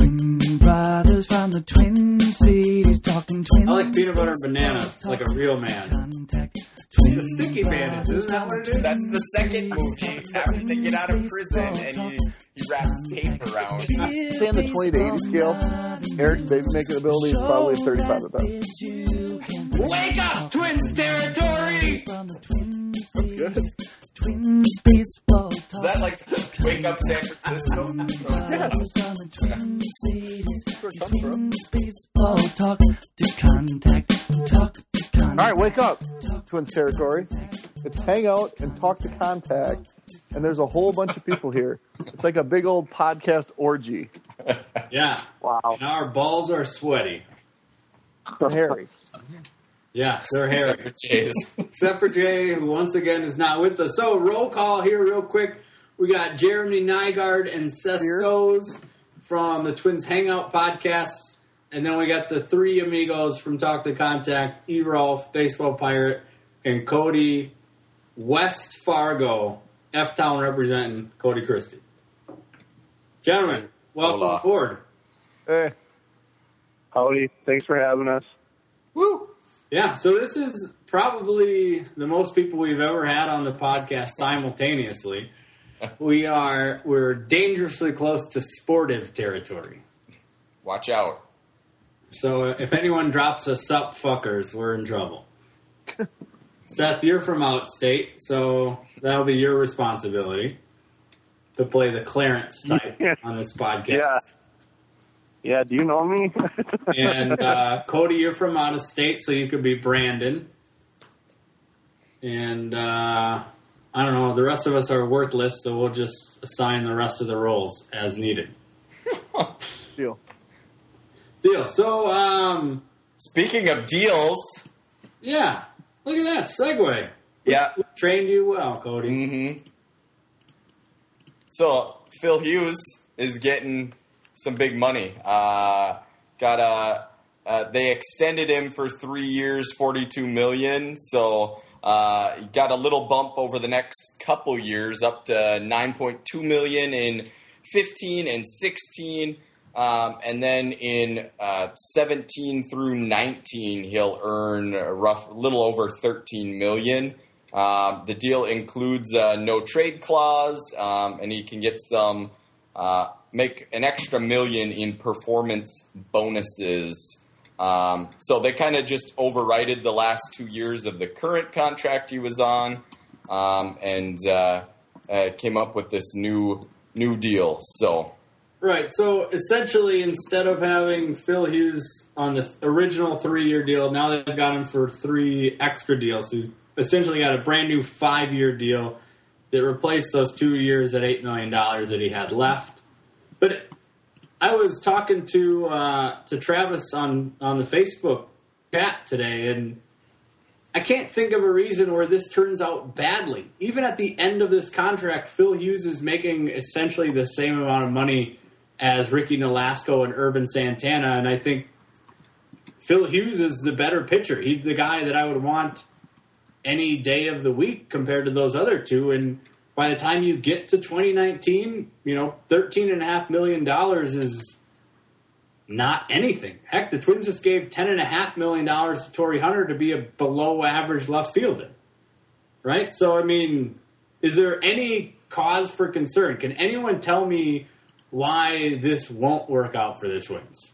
Twin brothers from the Twin Cities talking twin. I like peanut butter and bananas like a real man. The Sticky Bandits, isn't that what it is? That's the second movie after they get out of prison and he wraps tape around. Say on the 20 to 80 scale, Eric's baby making ability is probably 35 at best. Wake up, Twins territory! That's good. Twin baseball Is that like Wake Up San Francisco? Baseball talk to contact. All right, wake up, Twins territory. It's hang out and talk to contact, and there's a whole bunch of people here. It's like a big old podcast orgy. Yeah. Wow. And our balls are sweaty. And Harry. Yeah, they're hairy. Jeez. Except for Jay, who once again is not with us. So, roll call here real quick. We got Jeremy Nygaard and Seth Stoes from the Twins Hangout podcast. And then we got the three amigos from Talk to Contact, E-Rolf, Baseball Pirate, and Cody West Fargo, F-Town representing Cody Christie. Gentlemen, welcome Hola. aboard. Hey. Howdy. Thanks for having us. Woo! Yeah, so this is probably the most people we've ever had on the podcast simultaneously. We're dangerously close to sportive territory. Watch out. So if anyone drops a sup fuckers, we're in trouble. Seth, you're from outstate, so that'll be your responsibility to play the Clarence type on this podcast. Yeah, do you know me? And Cody, you're from out of state, so you could be Brandon. And I don't know, the rest of us are worthless, so we'll just assign the rest of the roles as needed. Deal. So, Speaking of deals, yeah, look at that segue. yeah. We trained you well, Cody. Mm-hmm. So Phil Hughes is getting some big money. They extended him for 3 years, $42 million. So he got a little bump over the next couple years, up to $9.2 million in 15 and 16. And then in 17 through 19, he'll earn a little over $13 million. The deal includes no trade clause, and he can get some make an extra $1 million in performance bonuses. So they kind of just overrided the last 2 years of the current contract he was on, and came up with this new deal. So. Right, so essentially instead of having Phil Hughes on the original 3-year deal, now they've got him for 3 extra deals. So he's essentially got a brand new 5-year deal that replaced those 2 years at $8 million that he had left. But I was talking to Travis on the Facebook chat today, and I can't think of a reason where this turns out badly. Even at the end of this contract, Phil Hughes is making essentially the same amount of money as Ricky Nolasco and Irvin Santana, and I think Phil Hughes is the better pitcher. He's the guy that I would want any day of the week compared to those other two, and by the time you get to 2019, $13.5 million is not anything. Heck, the Twins just gave $10.5 million to Torrey Hunter to be a below-average left fielder, right? So, I mean, is there any cause for concern? Can anyone tell me why this won't work out for the Twins?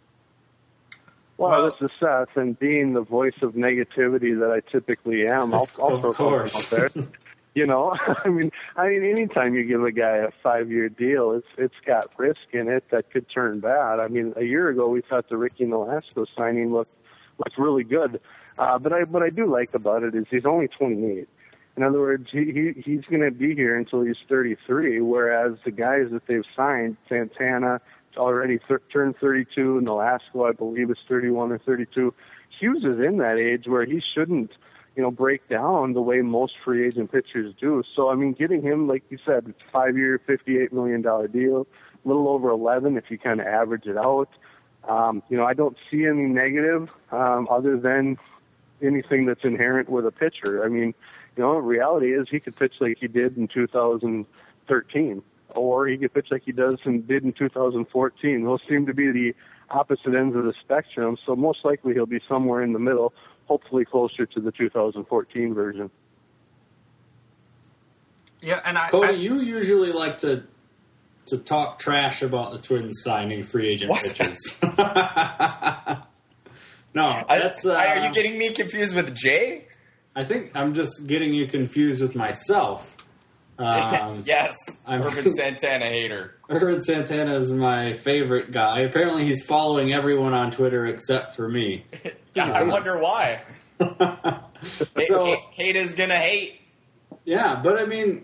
Well, this is Seth, and being the voice of negativity that I typically am, I'll throw something out there. I mean, anytime you give a guy a 5-year deal, it's got risk in it that could turn bad. I mean, a year ago we thought the Ricky Nolasco signing looked really good, but what I do like about it is he's only 28. In other words, he's going to be here until he's 33, whereas the guys that they've signed, Santana already turned 32, Nolasco, I believe, is 31 or 32. Hughes is in that age where he shouldn't, break down the way most free agent pitchers do. So, I mean, getting him, like you said, it's a 5-year, $58 million deal, a little over 11 if you kind of average it out. I don't see any negative other than anything that's inherent with a pitcher. I mean, reality is he could pitch like he did in 2013. or he could pitch like he did in 2014. Those seem to be the opposite ends of the spectrum, so most likely he'll be somewhere in the middle, hopefully closer to the 2014 version. Yeah, and Cody, you usually like to talk trash about the Twins signing free agent pitchers. No, that's. Are you getting me confused with Jay? I think I'm just getting you confused with myself. Yes, Urban Santana hater. Urban Santana is my favorite guy. Apparently, he's following everyone on Twitter except for me. Yeah, I wonder why. So, hate is gonna hate. Yeah, but I mean,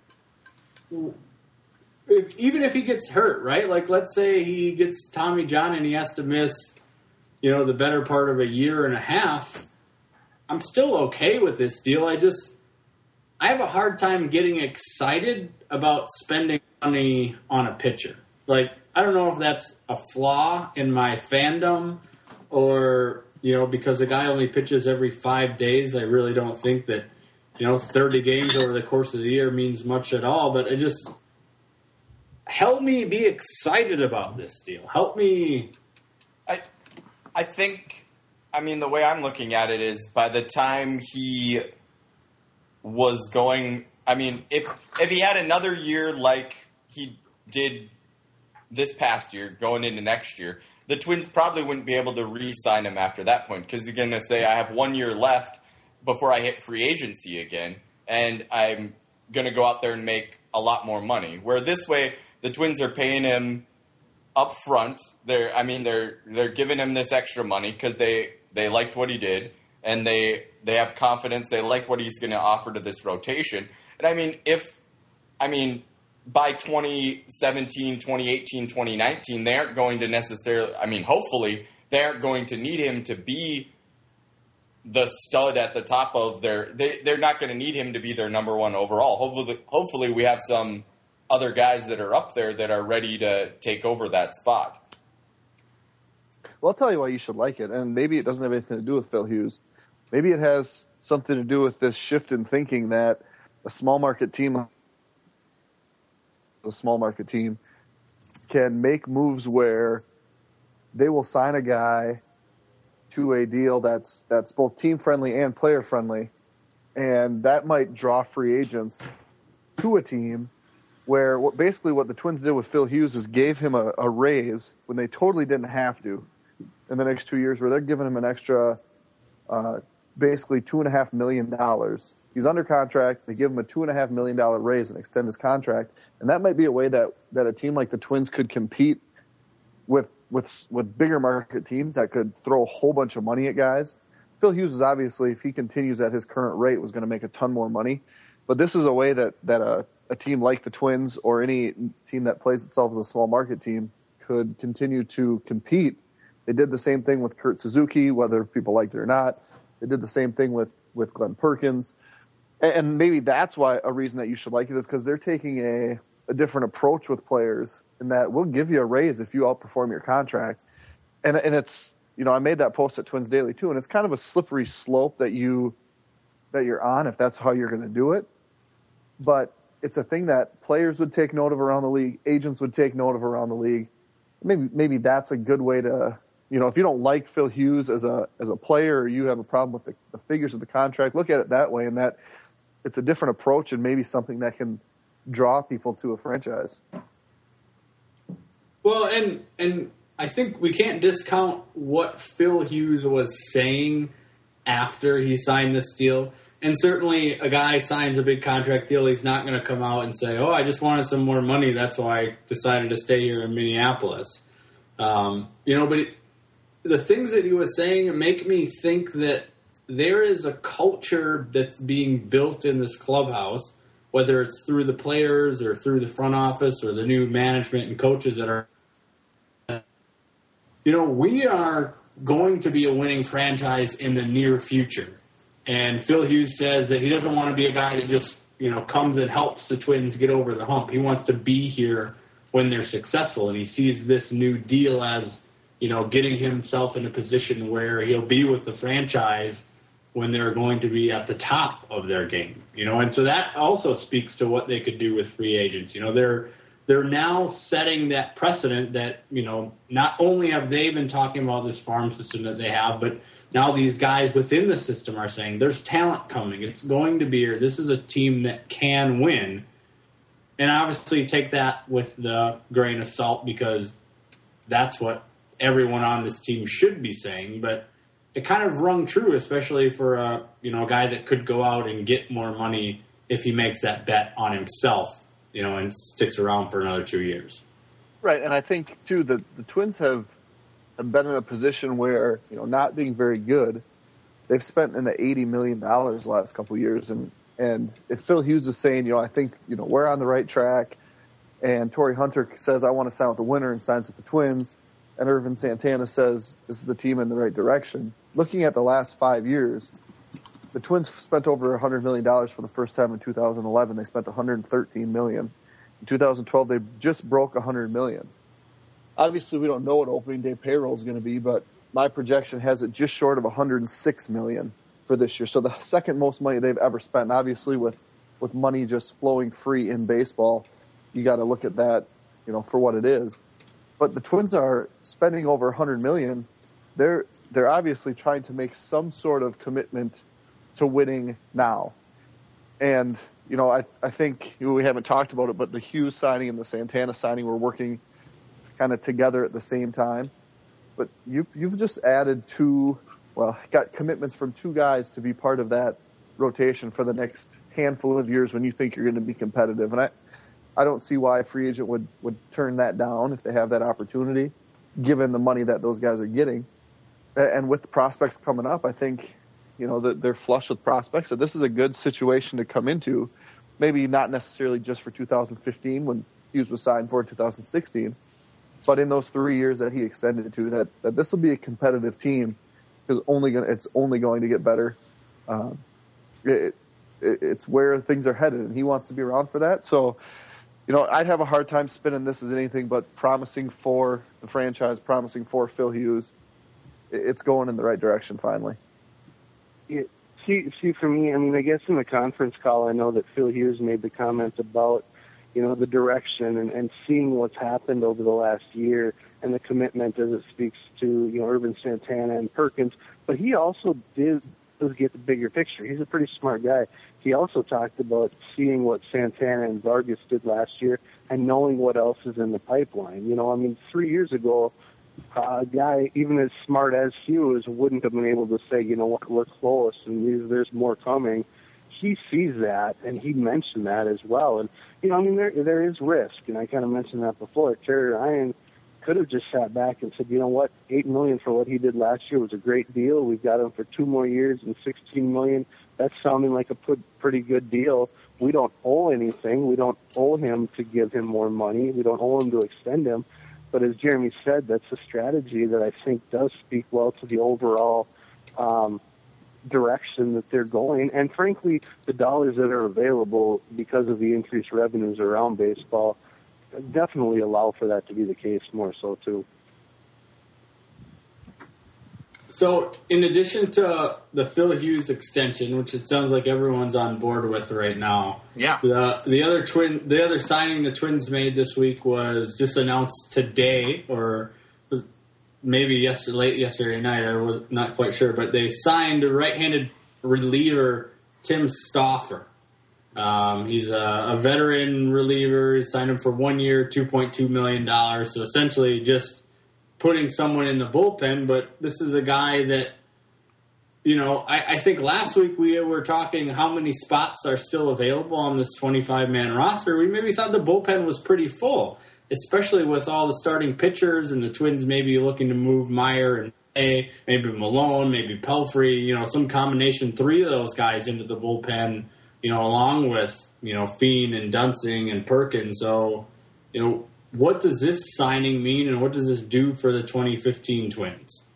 even if he gets hurt, right? Like, let's say he gets Tommy John and he has to miss, the better part of a year and a half. I'm still okay with this deal. I have a hard time getting excited about spending money on a pitcher. Like, I don't know if that's a flaw in my fandom or, because a guy only pitches every 5 days. I really don't think that, 30 games over the course of the year means much at all. But help me be excited about this deal. Help me. I think, the way I'm looking at it is by the time he was going, if he had another year like he did this past year, going into next year, the Twins probably wouldn't be able to re-sign him after that point because they're going to say, I have 1 year left before I hit free agency again, and I'm going to go out there and make a lot more money. Where this way, the Twins are paying him up front. They're giving him this extra money because they liked what he did, and they have confidence. They like what he's going to offer to this rotation. And by 2017, 2018, 2019, they aren't going to necessarily, hopefully, they aren't going to need him to be the stud at the top of they're not going to need him to be their number one overall. Hopefully we have some other guys that are up there that are ready to take over that spot. Well, I'll tell you why you should like it, and maybe it doesn't have anything to do with Phil Hughes. Maybe it has something to do with this shift in thinking that a small market team can make moves where they will sign a guy to a deal that's both team friendly and player friendly, and that might draw free agents to a team where what the Twins did with Phil Hughes is gave him a raise when they totally didn't have to in the next 2 years, where they're giving him an extra basically $2.5 million. He's under contract. They give him a $2.5 million raise and extend his contract. And that might be a way that a team like the Twins could compete with bigger market teams that could throw a whole bunch of money at guys. Phil Hughes is obviously, if he continues at his current rate, was going to make a ton more money. But this is a way that a team like the Twins or any team that plays itself as a small market team could continue to compete. They did the same thing with Kurt Suzuki, whether people liked it or not. They did the same thing with Glenn Perkins. And maybe that's why a reason that you should like it is because they're taking a different approach with players in that we'll give you a raise if you outperform your contract. And it's, I made that post at Twins Daily too, and it's kind of a slippery slope that you're on if that's how you're going to do it. But it's a thing that players would take note of around the league, agents would take note of around the league. Maybe that's a good way to, if you don't like Phil Hughes as a player, or you have a problem with the figures of the contract, look at it that way, and that it's a different approach and maybe something that can draw people to a franchise. Well, and I think we can't discount what Phil Hughes was saying after he signed this deal. And certainly a guy signs a big contract deal, he's not going to come out and say, I just wanted some more money, that's why I decided to stay here in Minneapolis. But the things that he was saying make me think that there is a culture that's being built in this clubhouse, whether it's through the players or through the front office or the new management and coaches that are, we are going to be a winning franchise in the near future. And Phil Hughes says that he doesn't want to be a guy that just, comes and helps the Twins get over the hump. He wants to be here when they're successful. And he sees this new deal as, getting himself in a position where he'll be with the franchise when they're going to be at the top of their game, and so that also speaks to what they could do with free agents. they're now setting that precedent that, not only have they been talking about this farm system that they have, but now these guys within the system are saying there's talent coming. It's going to be here. This is a team that can win. And obviously take that with the grain of salt because that's what everyone on this team should be saying. But it kind of rung true, especially for a guy that could go out and get more money if he makes that bet on himself, and sticks around for another 2 years. Right, and I think, too, the Twins have been in a position where, not being very good, they've spent in the $80 million the last couple of years. And if Phil Hughes is saying, I think, we're on the right track, and Torrey Hunter says, I want to sign with the winner and signs with the Twins, and Irvin Santana says, this is the team in the right direction. Looking at the last 5 years, the Twins spent over $100 million for the first time in 2011. They spent $113 million. In 2012, they just broke $100 million. Obviously, we don't know what opening day payroll is going to be, but my projection has it just short of $106 million for this year. So the second most money they've ever spent. And obviously, with money just flowing free in baseball, you got to look at that, for what it is. But the Twins are spending over $100 million. They're obviously trying to make some sort of commitment to winning now. And, I think we haven't talked about it, but the Hughes signing and the Santana signing were working kind of together at the same time. But you've just added got commitments from two guys to be part of that rotation for the next handful of years when you think you're going to be competitive. And I don't see why a free agent would turn that down if they have that opportunity, given the money that those guys are getting. And with the prospects coming up, I think, that they're flush with prospects. So this is a good situation to come into, maybe not necessarily just for 2015 when Hughes was signed for 2016, but in those 3 years that he extended to, that this will be a competitive team because it's only going to get better. It's where things are headed, and he wants to be around for that. So, I'd have a hard time spinning this as anything but promising for the franchise, promising for Phil Hughes. It's going in the right direction finally. Yeah. See, for me, I guess in the conference call, I know that Phil Hughes made the comment about, the direction and seeing what's happened over the last year and the commitment as it speaks to, Irvin Santana and Perkins. But he also does get the bigger picture. He's a pretty smart guy. He also talked about seeing what Santana and Vargas did last year and knowing what else is in the pipeline. 3 years ago, a guy even as smart as Hughes wouldn't have been able to say, what, we're close and there's more coming. He sees that, and he mentioned that as well. And, there is risk, and I kind of mentioned that before. Terry Ryan could have just sat back and said, $8 million for what he did last year was a great deal. We've got him for 2 more years and $16 million. That's sounding like a pretty good deal. We don't owe anything. We don't owe him to give him more money. We don't owe him to extend him. But as Jeremy said, that's a strategy that I think does speak well to the overall direction that they're going. And frankly, the dollars that are available because of the increased revenues around baseball definitely allow for that to be the case more so too. So in addition to the Phil Hughes extension, which it sounds like everyone's on board with right now, yeah, the other signing the Twins made this week was just announced today, or maybe late yesterday night. I was not quite sure, but they signed right-handed reliever Tim Stauffer. He's a veteran reliever. He signed him for 1 year, $2.2 million. So essentially just putting someone in the bullpen, but this is a guy that, I think last week we were talking how many spots are still available on this 25-man roster. We maybe thought the bullpen was pretty full, especially with all the starting pitchers and the Twins maybe looking to move Meyer and maybe Malone, maybe Pelfrey, some combination, 3 of those guys into the bullpen, along with, Feen and Dunsing and Perkins. So, what does this signing mean, and what does this do for the 2015 Twins?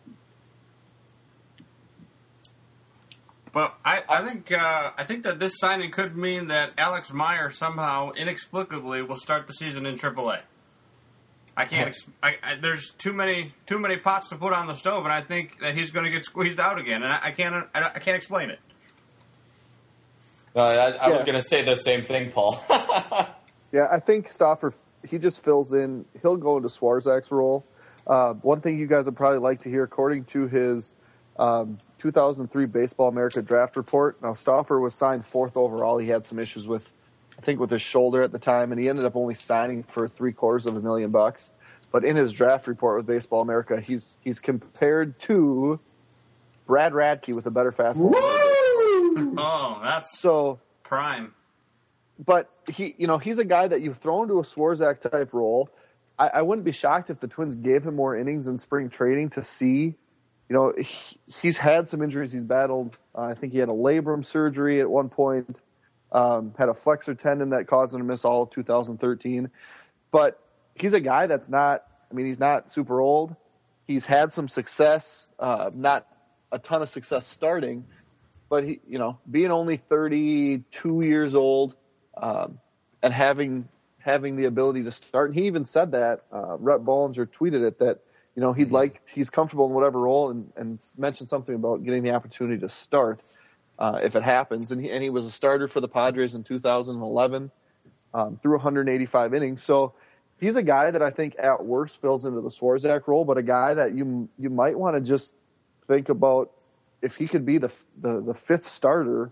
Well, I think that this signing could mean that Alex Meyer somehow inexplicably will start the season in AAA. I can't. There's too many pots to put on the stove, and I think that he's going to get squeezed out again, and I can't explain it. I was going to say the same thing, Paul. Yeah, I think Stauffer he just fills in. He'll go into Swarzak's role. One thing you guys would probably like to hear, according to his 2003 Baseball America draft report. Now, Stauffer was signed 4th overall. He had some issues with his shoulder at the time, and he ended up only signing for $750,000. But in his draft report with Baseball America, he's compared to Brad Radke with a better fastball. Oh, that's so prime. But he's a guy that you throw into a Swarzak type role. I wouldn't be shocked if the Twins gave him more innings in spring training to see. He's had some injuries he's battled. I think he had a labrum surgery at one point, had a flexor tendon that caused him to miss all of 2013. But he's a guy that's he's not super old. He's had some success, not a ton of success starting, but he, being only 32 years old, and having the ability to start. And he even said that, Rhett Bollinger tweeted it, that, he's comfortable in whatever role, and mentioned something about getting the opportunity to start, if it happens. And he was a starter for the Padres in 2011, through 185 innings. So he's a guy that I think at worst fills into the Swarzak role, but a guy that you might want to just think about if he could be the 5th starter.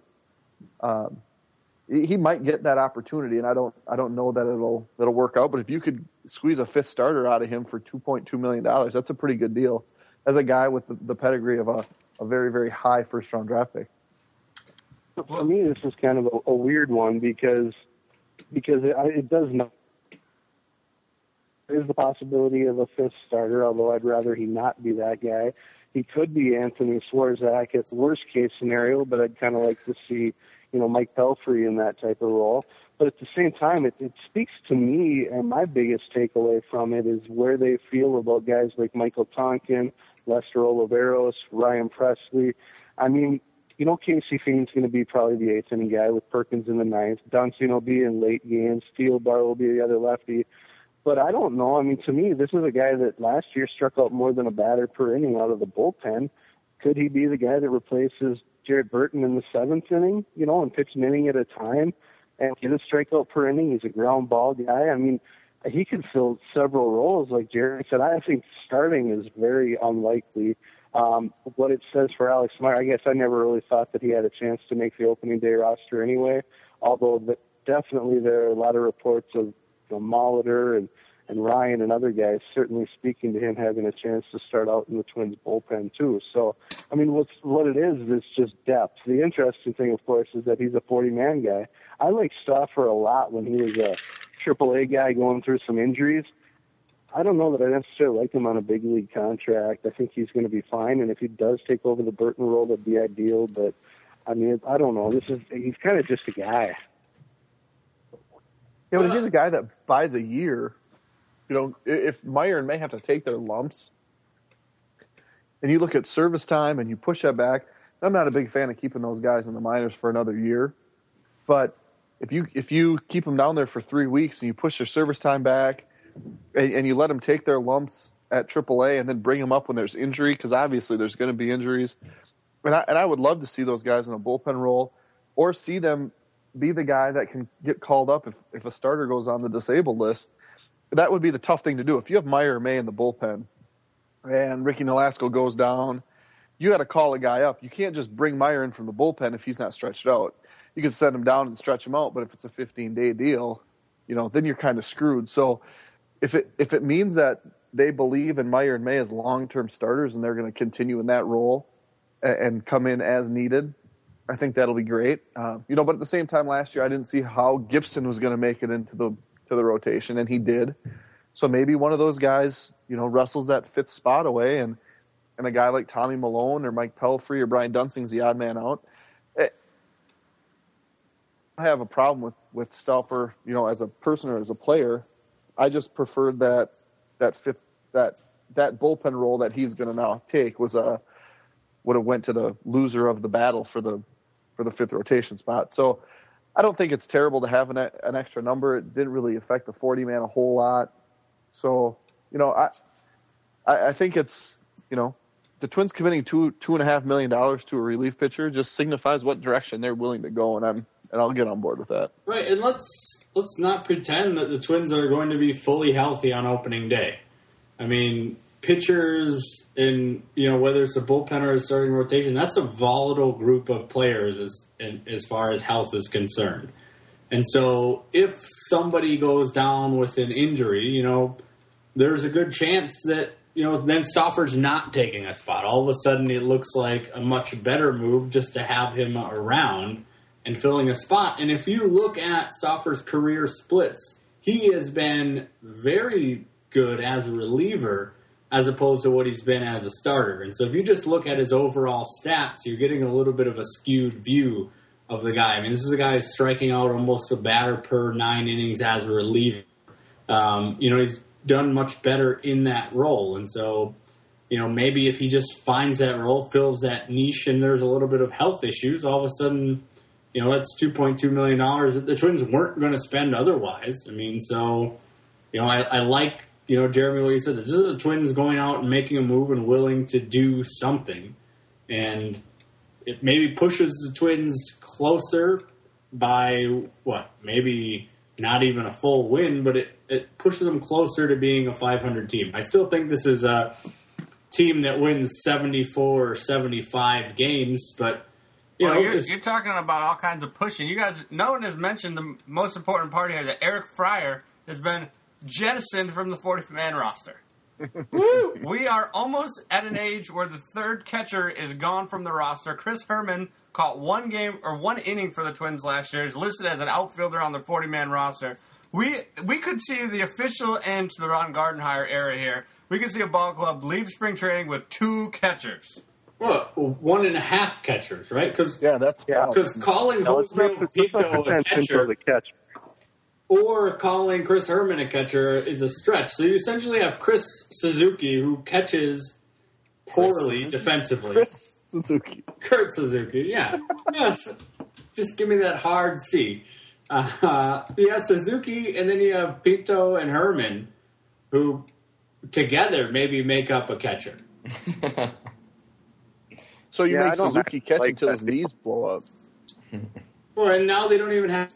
He might get that opportunity, and I don't know that it'll work out. But if you could squeeze a 5th starter out of him for $2.2 million, that's a pretty good deal as a guy with the pedigree of a very, very high first-round draft pick. For me, this is kind of a weird one because it does not. There is the possibility of a 5th starter, although I'd rather he not be that guy. He could be Anthony Swarzak at the worst-case scenario, but I'd kind of like to see Mike Pelfrey in that type of role. But at the same time, it speaks to me, and my biggest takeaway from it is where they feel about guys like Michael Tonkin, Lester Oliveros, Ryan Presley. I mean, Casey Fiend's going to be probably the 8th inning guy with Perkins in the 9th. Dunston will be in late games. Steelbar will be the other lefty. But I don't know. I mean, to me, this is a guy that last year struck out more than a batter per inning out of the bullpen. Could he be the guy that replaces Jared Burton in the 7th inning, and pitch an inning at a time and get a strikeout per inning? He's a ground ball guy. I mean, he could fill several roles. Like Jerry said, I think starting is very unlikely. What it says for Alex Meyer, I guess I never really thought that he had a chance to make the opening day roster anyway, although definitely there are a lot of reports of Molitor and Ryan and other guys certainly speaking to him having a chance to start out in the Twins bullpen too. So, I mean, what it is just depth. The interesting thing, of course, is that he's a 40-man guy. I like Stauffer a lot when he was a AAA guy going through some injuries. I don't know that I necessarily like him on a big league contract. I think he's going to be fine, and if he does take over the Burton role, that'd be ideal. But, I mean, I don't know. He's kind of just a guy. Yeah, but he's a guy that buys a year. If Meyer and May have to take their lumps, and you look at service time and you push that back, I'm not a big fan of keeping those guys in the minors for another year. But if you keep them down there for 3 weeks and you push their service time back, and you let them take their lumps at AAA and then bring them up when there's injury, because obviously there's going to be injuries, and I would love to see those guys in a bullpen role, or see them be the guy that can get called up if a starter goes on the disabled list. That would be the tough thing to do. If you have Meyer or May in the bullpen and Ricky Nolasco goes down, you got to call a guy up. You can't just bring Meyer in from the bullpen if he's not stretched out. You can send him down and stretch him out, but if it's a 15-day deal, then you're kind of screwed. So if it means that they believe in Meyer and May as long-term starters and they're going to continue in that role and come in as needed, I think that'll be great. But at the same time, last year I didn't see how Gibson was going to make it into the rotation, and he did. So maybe one of those guys, wrestles that 5th spot away, and a guy like Tommy Malone or Mike Pelfrey or Brian Dunsing's the odd man out. I have a problem with Stauffer, as a person or as a player. I just preferred that bullpen role that he's going to now take would have went to the loser of the battle for the 5th rotation spot. So I don't think it's terrible to have an extra number. It didn't really affect the 40-man a whole lot. So, I think it's, the Twins committing $2.5 million to a relief pitcher just signifies what direction they're willing to go. And and I'll get on board with that. Right, and let's not pretend that the Twins are going to be fully healthy on opening day. I mean, pitchers and whether it's a bullpen or a starting rotation, that's a volatile group of players as far as health is concerned. And so, if somebody goes down with an injury, there's a good chance that then Stauffer's not taking a spot. All of a sudden, it looks like a much better move just to have him around and filling a spot. And if you look at Stauffer's career splits, he has been very good as a reliever as opposed to what he's been as a starter. And so if you just look at his overall stats, you're getting a little bit of a skewed view of the guy. I mean, this is a guy who's striking out almost a batter per 9 innings as a reliever. He's done much better in that role. And so, maybe if he just finds that role, fills that niche, and there's a little bit of health issues, all of a sudden, that's $2.2 million that the Twins weren't going to spend otherwise. I mean, so, I like, Jeremy, what you said. This is the Twins going out and making a move and willing to do something. And it maybe pushes the Twins closer by, maybe not even a full win, but it pushes them closer to being a 500 team. I still think this is a team that wins 74 or 75 games, but you're talking about all kinds of pushing. You guys, no one has mentioned the most important part here, that Eric Fryer has been jettisoned from the 40-man roster. We are almost at an age where the third catcher is gone from the roster. Chris Herman caught one inning for the Twins last year. He's listed as an outfielder on the 40-man roster. We could see the official end to the Ron Gardenhire era here. We could see a ball club leave spring training with 2 catchers. Well, 1.5 catchers, right? Because calling Jose Pinto a catcher or calling Chris Herman a catcher is a stretch. So you essentially have Chris Suzuki, who catches poorly defensively. Kurt Suzuki, yeah. Yes. Just give me that hard C. You have Suzuki, and then you have Pinto and Herman, who together maybe make up a catcher. So you make Suzuki catch until his knees blow up. Well, and now they don't even have...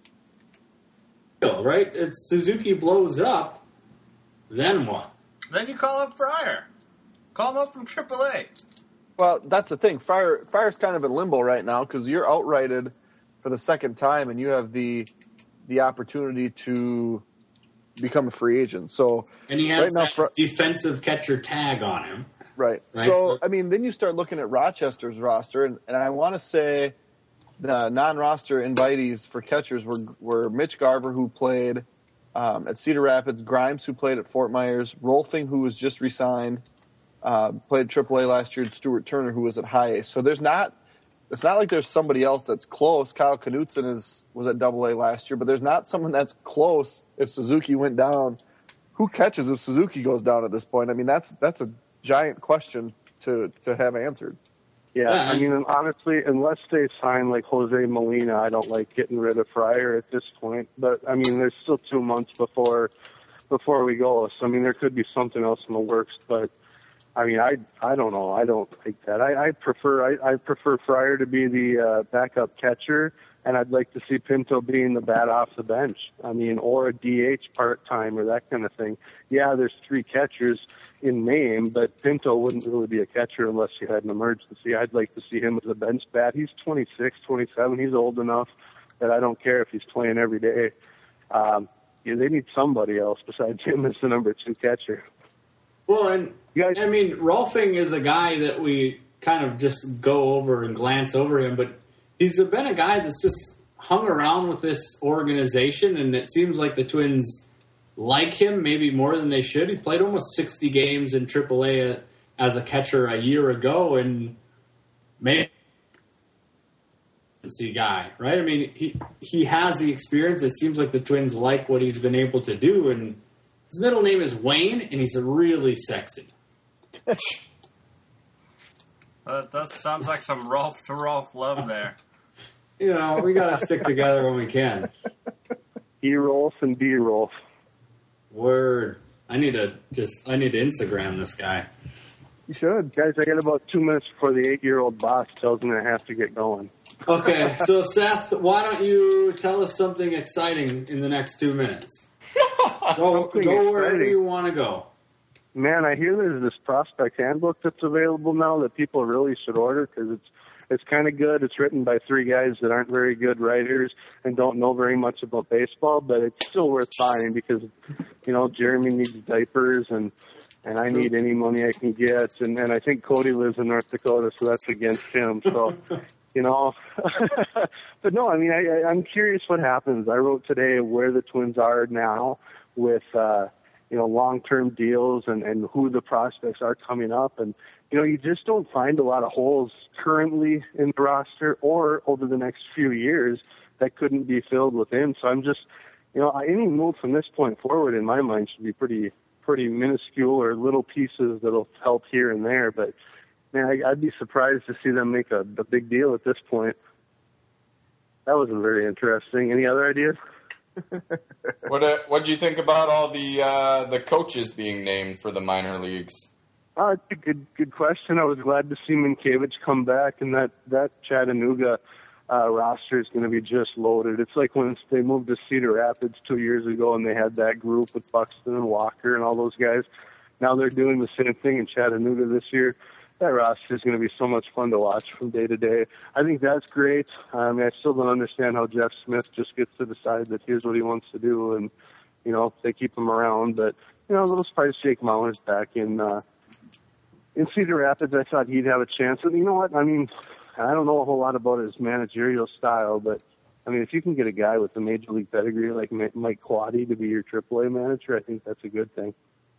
Right? It's Suzuki blows up, then what? Then you call up Fryer. Call him up from AAA. Well, that's the thing. Fryer's kind of in limbo right now because you're outrighted for the second time, and you have the opportunity to become a free agent. So, and he has that defensive catcher tag on him. Right. So, I mean, then you start looking at Rochester's roster, and I want to say the non-roster invitees for catchers were Mitch Garver, who played at Cedar Rapids, Grimes, who played at Fort Myers, Rolfing, who was just re-signed, played AAA last year, and Stuart Turner, who was at High A. So it's not like there's somebody else that's close. Kyle Knutson was at AA last year, but there's not someone that's close if Suzuki went down. Who catches if Suzuki goes down at this point? I mean, that's a giant question to have answered. Yeah, I mean, honestly, unless they sign like Jose Molina, I don't like getting rid of Fryer at this point. But I mean, there's still 2 months before we go. So I mean, there could be something else in the works. But I mean, I don't know. I don't like that. I prefer Fryer to be the backup catcher, and I'd like to see Pinto being the bat off the bench. I mean, or a DH part time or that kind of thing. Yeah, there's 3 catchers in name, but Pinto wouldn't really be a catcher unless you had an emergency. I'd like to see him as a bench bat. He's 26, 27. He's old enough that I don't care if he's playing every day. They need somebody else besides him as the number 2 catcher. Well, and I mean, Rolfing is a guy that we kind of just go over and glance over him, but he's been a guy that's just hung around with this organization, and it seems like the Twins like him maybe more than they should. He played almost 60 games in AAA as a catcher a year ago, and maybe guy, right? I mean, he has the experience. It seems like the Twins like what he's been able to do, and his middle name is Wayne, and he's really sexy. That sounds like some Rolf to Rolf love there. We got to stick together when we can. E-Rolf and B-Rolf. Word. I need to Instagram this guy. You should. Guys, I got about 2 minutes before the 8-year-old boss tells me I have to get going. Okay, so Seth, why don't you tell us something exciting in the next 2 minutes? Go wherever you want to go. Man, I hear there's this prospect handbook that's available now that people really should order because it's kind of good. It's written by 3 guys that aren't very good writers and don't know very much about baseball, but it's still worth buying because, Jeremy needs diapers and I need any money I can get. And I think Cody lives in North Dakota, so that's against him. So, but no, I mean, I'm curious what happens. I wrote today where the Twins are now with, long-term deals and who the prospects are coming up. And, you just don't find a lot of holes currently in the roster or over the next few years that couldn't be filled with him. So I'm just, any move from this point forward in my mind should be pretty minuscule or little pieces that'll help here and there. But, man, I'd be surprised to see them make a big deal at this point. That wasn't very interesting. Any other ideas? What do you think about all the coaches being named for the minor leagues? It's a good question. I was glad to see Minkiewicz come back, and that Chattanooga roster is going to be just loaded. It's like when they moved to Cedar Rapids 2 years ago, and they had that group with Buxton and Walker and all those guys. Now they're doing the same thing in Chattanooga this year. That roster is going to be so much fun to watch from day to day. I think that's great. I still don't understand how Jeff Smith just gets to decide that here's what he wants to do, and they keep him around. But a little surprised Jake Mauer's back in Cedar Rapids. I thought he'd have a chance. And you know what? I mean, I don't know a whole lot about his managerial style, but I mean, if you can get a guy with a major league pedigree like Mike Quade to be your AAA manager, I think that's a good thing.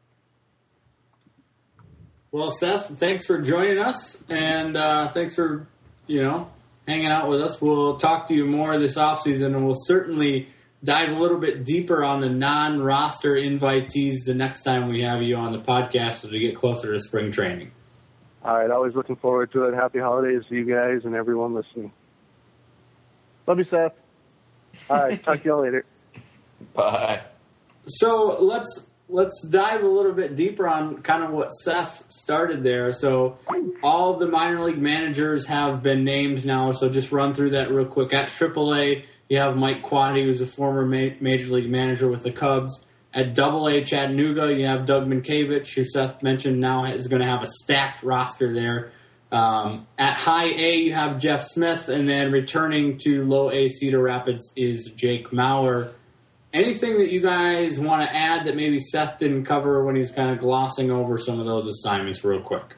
Well, Seth, thanks for joining us, and thanks for, hanging out with us. We'll talk to you more this offseason, and we'll certainly dive a little bit deeper on the non-roster invitees the next time we have you on the podcast as we get closer to spring training. All right, always looking forward to it. Happy holidays to you guys and everyone listening. Love you, Seth. All right, talk to y'all later. Bye. So let's dive a little bit deeper on kind of what Seth started there. So all the minor league managers have been named now, so just run through that real quick. At AAA, you have Mike Quade, who's a former major league manager with the Cubs. At AA Chattanooga, you have Doug Minkiewicz, who Seth mentioned now is going to have a stacked roster there. At High A, you have Jeff Smith, and then returning to Low A Cedar Rapids is Jake Mauer. Anything that you guys want to add that maybe Seth didn't cover when he's kind of glossing over some of those assignments real quick?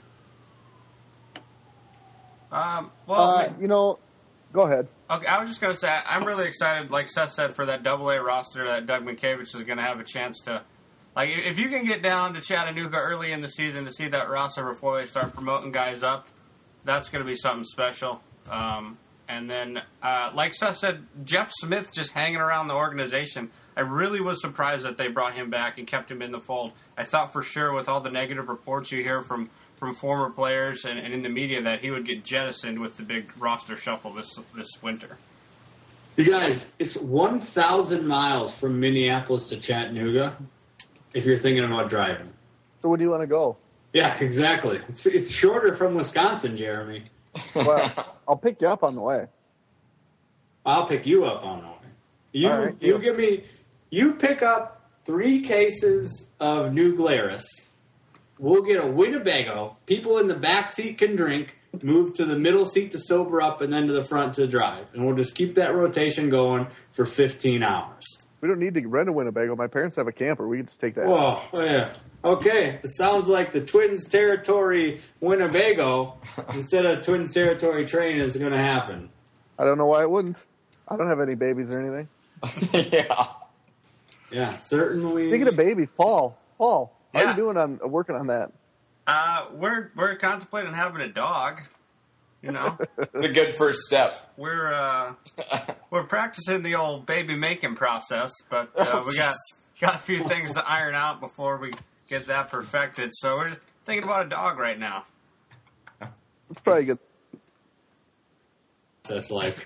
Go ahead. Okay, I was just going to say, I'm really excited, like Seth said, for that AA roster that Doug Minkiewicz is going to have a chance to. Like, if you can get down to Chattanooga early in the season to see that roster before they start promoting guys up, that's going to be something special. And then, like Seth said, Jeff Smith just hanging around the organization. I really was surprised that they brought him back and kept him in the fold. I thought for sure with all the negative reports you hear from former players and in the media that he would get jettisoned with the big roster shuffle this winter. You guys, it's 1,000 miles from Minneapolis to Chattanooga if you're thinking about driving. So where do you want to go? Yeah, exactly. It's shorter from Wisconsin, Jeremy. Well, I'll pick you up on the way. I'll pick you up on the way. All right, You pick up 3 cases of New Glarus. We'll get a Winnebago. People in the back seat can drink, move to the middle seat to sober up, and then to the front to drive. And we'll just keep that rotation going for 15 hours. We don't need to rent a Winnebago. My parents have a camper. We can just take that. Whoa, yeah. Okay, it sounds like the Twins Territory Winnebago instead of Twins Territory train is going to happen. I don't know why it wouldn't. I don't have any babies or anything. Yeah. Yeah, certainly. Speaking of babies, Paul, how Yeah. are you doing on working on that? We're contemplating having a dog. It's a good first step. We're practicing the old baby making process, but we got a few things to iron out before we get that perfected. So we're just thinking about a dog right now. It's probably good. That's like,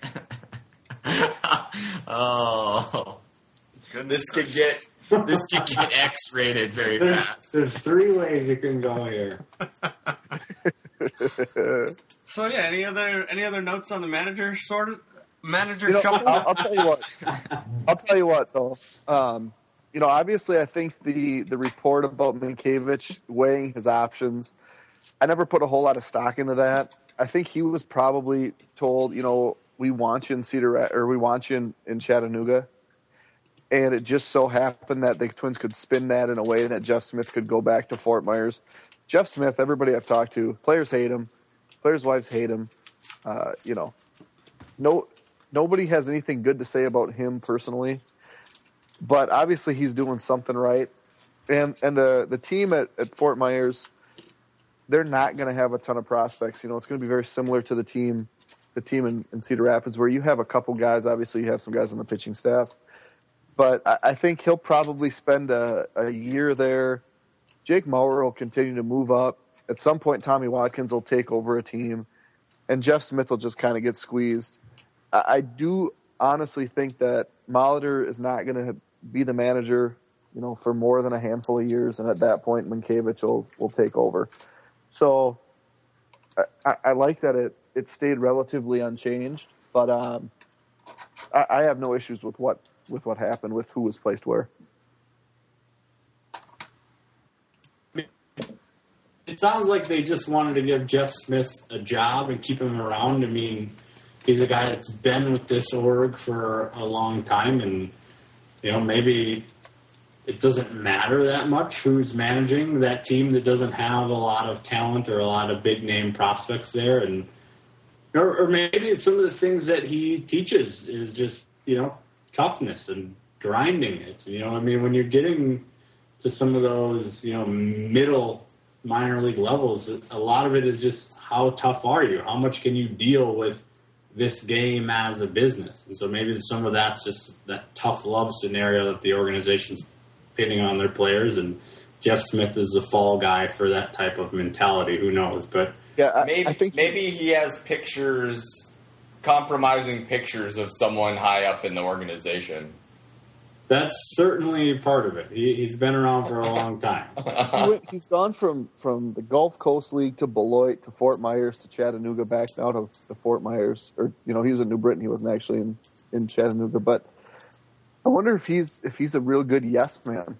Oh, Goodness this could get X-rated very fast. there's 3 ways you can go here. So yeah, any other notes on the manager shuffle? I'll tell you what. I'll tell you what, though. Obviously, I think the report about Minkiewicz weighing his options, I never put a whole lot of stock into that. I think he was probably told, we want you in we want you in Chattanooga. And it just so happened that the Twins could spin that in a way that Jeff Smith could go back to Fort Myers. Jeff Smith, everybody I've talked to, players hate him. Players' wives hate him. Nobody has anything good to say about him personally. But obviously he's doing something right. And the team at Fort Myers, they're not going to have a ton of prospects. It's going to be very similar to the team in Cedar Rapids, where you have a couple guys. Obviously, you have some guys on the pitching staff. But I think he'll probably spend a year there. Jake Maurer will continue to move up. At some point, Tommy Watkins will take over a team, and Jeff Smith will just kind of get squeezed. I do honestly think that Molitor is not going to be the manager, for more than a handful of years, and at that point, Minkiewicz will take over. So I like that it stayed relatively unchanged, but I have no issues with what happened, with who was placed where. It sounds like they just wanted to give Jeff Smith a job and keep him around. I mean, he's a guy that's been with this org for a long time, and maybe it doesn't matter that much who's managing that team that doesn't have a lot of talent or a lot of big name prospects there, and or maybe it's some of the things that he teaches is just toughness and grinding it. When you're getting to some of those middle minor league levels, a lot of it is just how tough are you? How much can you deal with this game as a business? And so maybe some of that's just that tough love scenario that the organization's pinning on their players, and Jeff Smith is the fall guy for that type of mentality. Who knows? But yeah, I think maybe he has compromising pictures of someone high up in the organization. That's certainly part of it. He's been around for a long time. He's gone from the Gulf Coast League to Beloit to Fort Myers to Chattanooga, back now to Fort Myers. Or he was in New Britain. He wasn't actually in Chattanooga. But I wonder if he's a real good yes man.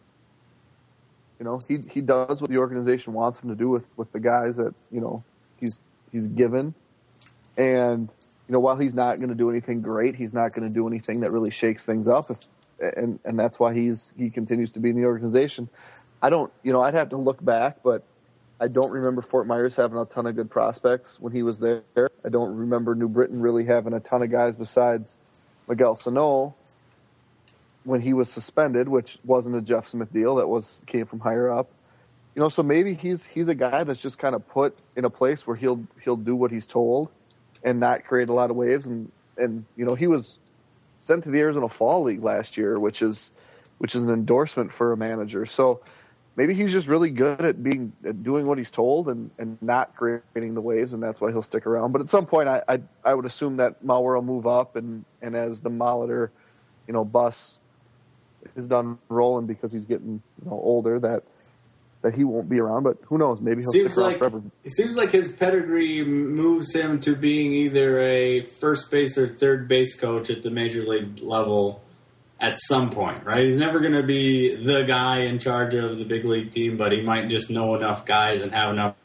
He does what the organization wants him to do with the guys that he's given. And while he's not going to do anything great, he's not going to do anything that really shakes things up. And that's why he continues to be in the organization. I'd have to look back, but I don't remember Fort Myers having a ton of good prospects when he was there. I don't remember New Britain really having a ton of guys besides Miguel Sano when he was suspended, which wasn't a Jeff Smith deal. That came from higher up. So maybe he's a guy that's just kind of put in a place where he'll do what he's told and not create a lot of waves. And he was sent to the Arizona Fall League last year, which is an endorsement for a manager. So maybe he's just really good at doing what he's told and not creating the waves, and that's why he'll stick around. But at some point, I would assume that Maurer will move up, and as the Molitor, bus is done rolling because he's getting older, that he won't be around. But who knows? Maybe he'll stick around forever. It seems like his pedigree moves him to being either a first base or third base coach at the major league level at some point, right? He's never going to be the guy in charge of the big league team, but he might just know enough guys and have enough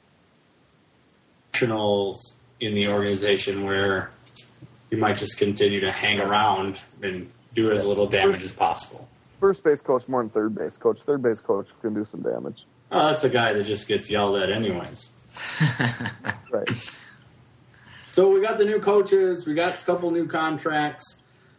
professionals in the organization where he might just continue to hang around and do as little damage as possible. First base coach more than third base coach. Third base coach can do some damage. Oh, that's a guy that just gets yelled at anyways. Right. So we got the new coaches. We got a couple new contracts.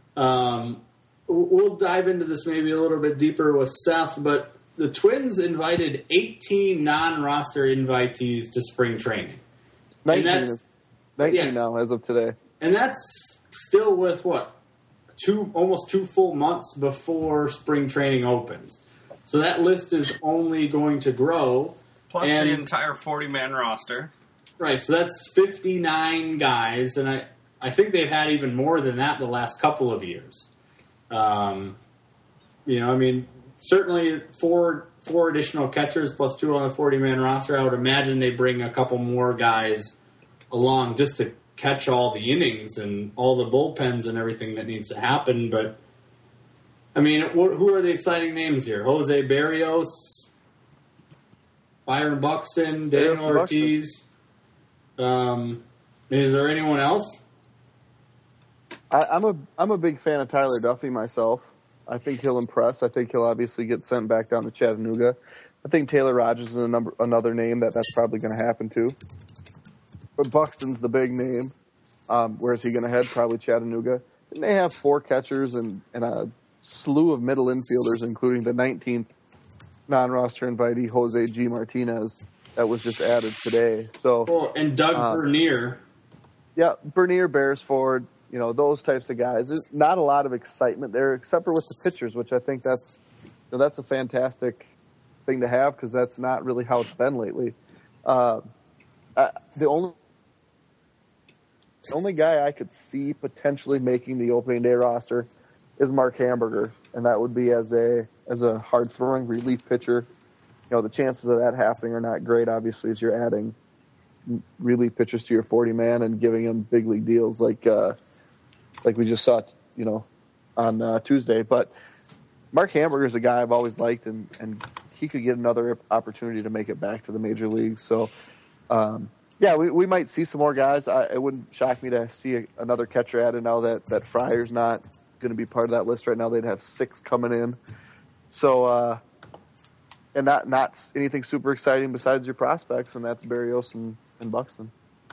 We'll dive into this maybe a little bit deeper with Seth, but the Twins invited 18 non-roster invitees to spring training. 19 now as of today. And that's still with almost 2 full months before spring training opens. So that list is only going to grow. Plus the entire 40-man roster. Right, so that's 59 guys, and I think they've had even more than that the last couple of years. Certainly four additional catchers plus 2 on the 40-man roster. I would imagine they bring a couple more guys along just to catch all the innings and all the bullpens and everything that needs to happen. But, I mean, who are the exciting names here? Jose Barrios, Byron Buxton, Daniel Ortiz. Is there anyone else? I'm a big fan of Tyler Duffy myself. I think he'll impress. I think he'll obviously get sent back down to Chattanooga. I think Taylor Rogers is another name that's probably going to happen too. But Buxton's the big name. Where is he going to head? Probably Chattanooga. And they have 4 catchers and a slew of middle infielders, including the 19th non-roster invitee, Jose G. Martinez, that was just added today. So, and Doug Bernier. Yeah, Bernier, Beresford, those types of guys. There's not a lot of excitement there, except for with the pitchers, which I think that's a fantastic thing to have because that's not really how it's been lately. The only guy I could see potentially making the opening day roster is Mark Hamburger, and that would be as a hard throwing relief pitcher. The chances of that happening are not great. Obviously, as you're adding relief pitchers to your 40 man and giving them big league deals like we just saw, on Tuesday. But Mark Hamburger is a guy I've always liked, and he could get another opportunity to make it back to the major leagues. So, we might see some more guys. It wouldn't shock me to see another catcher added now that Fryer's not going to be part of that list right now. They'd have 6 coming in. So, and not anything super exciting besides your prospects, and that's Barrios and Buxton.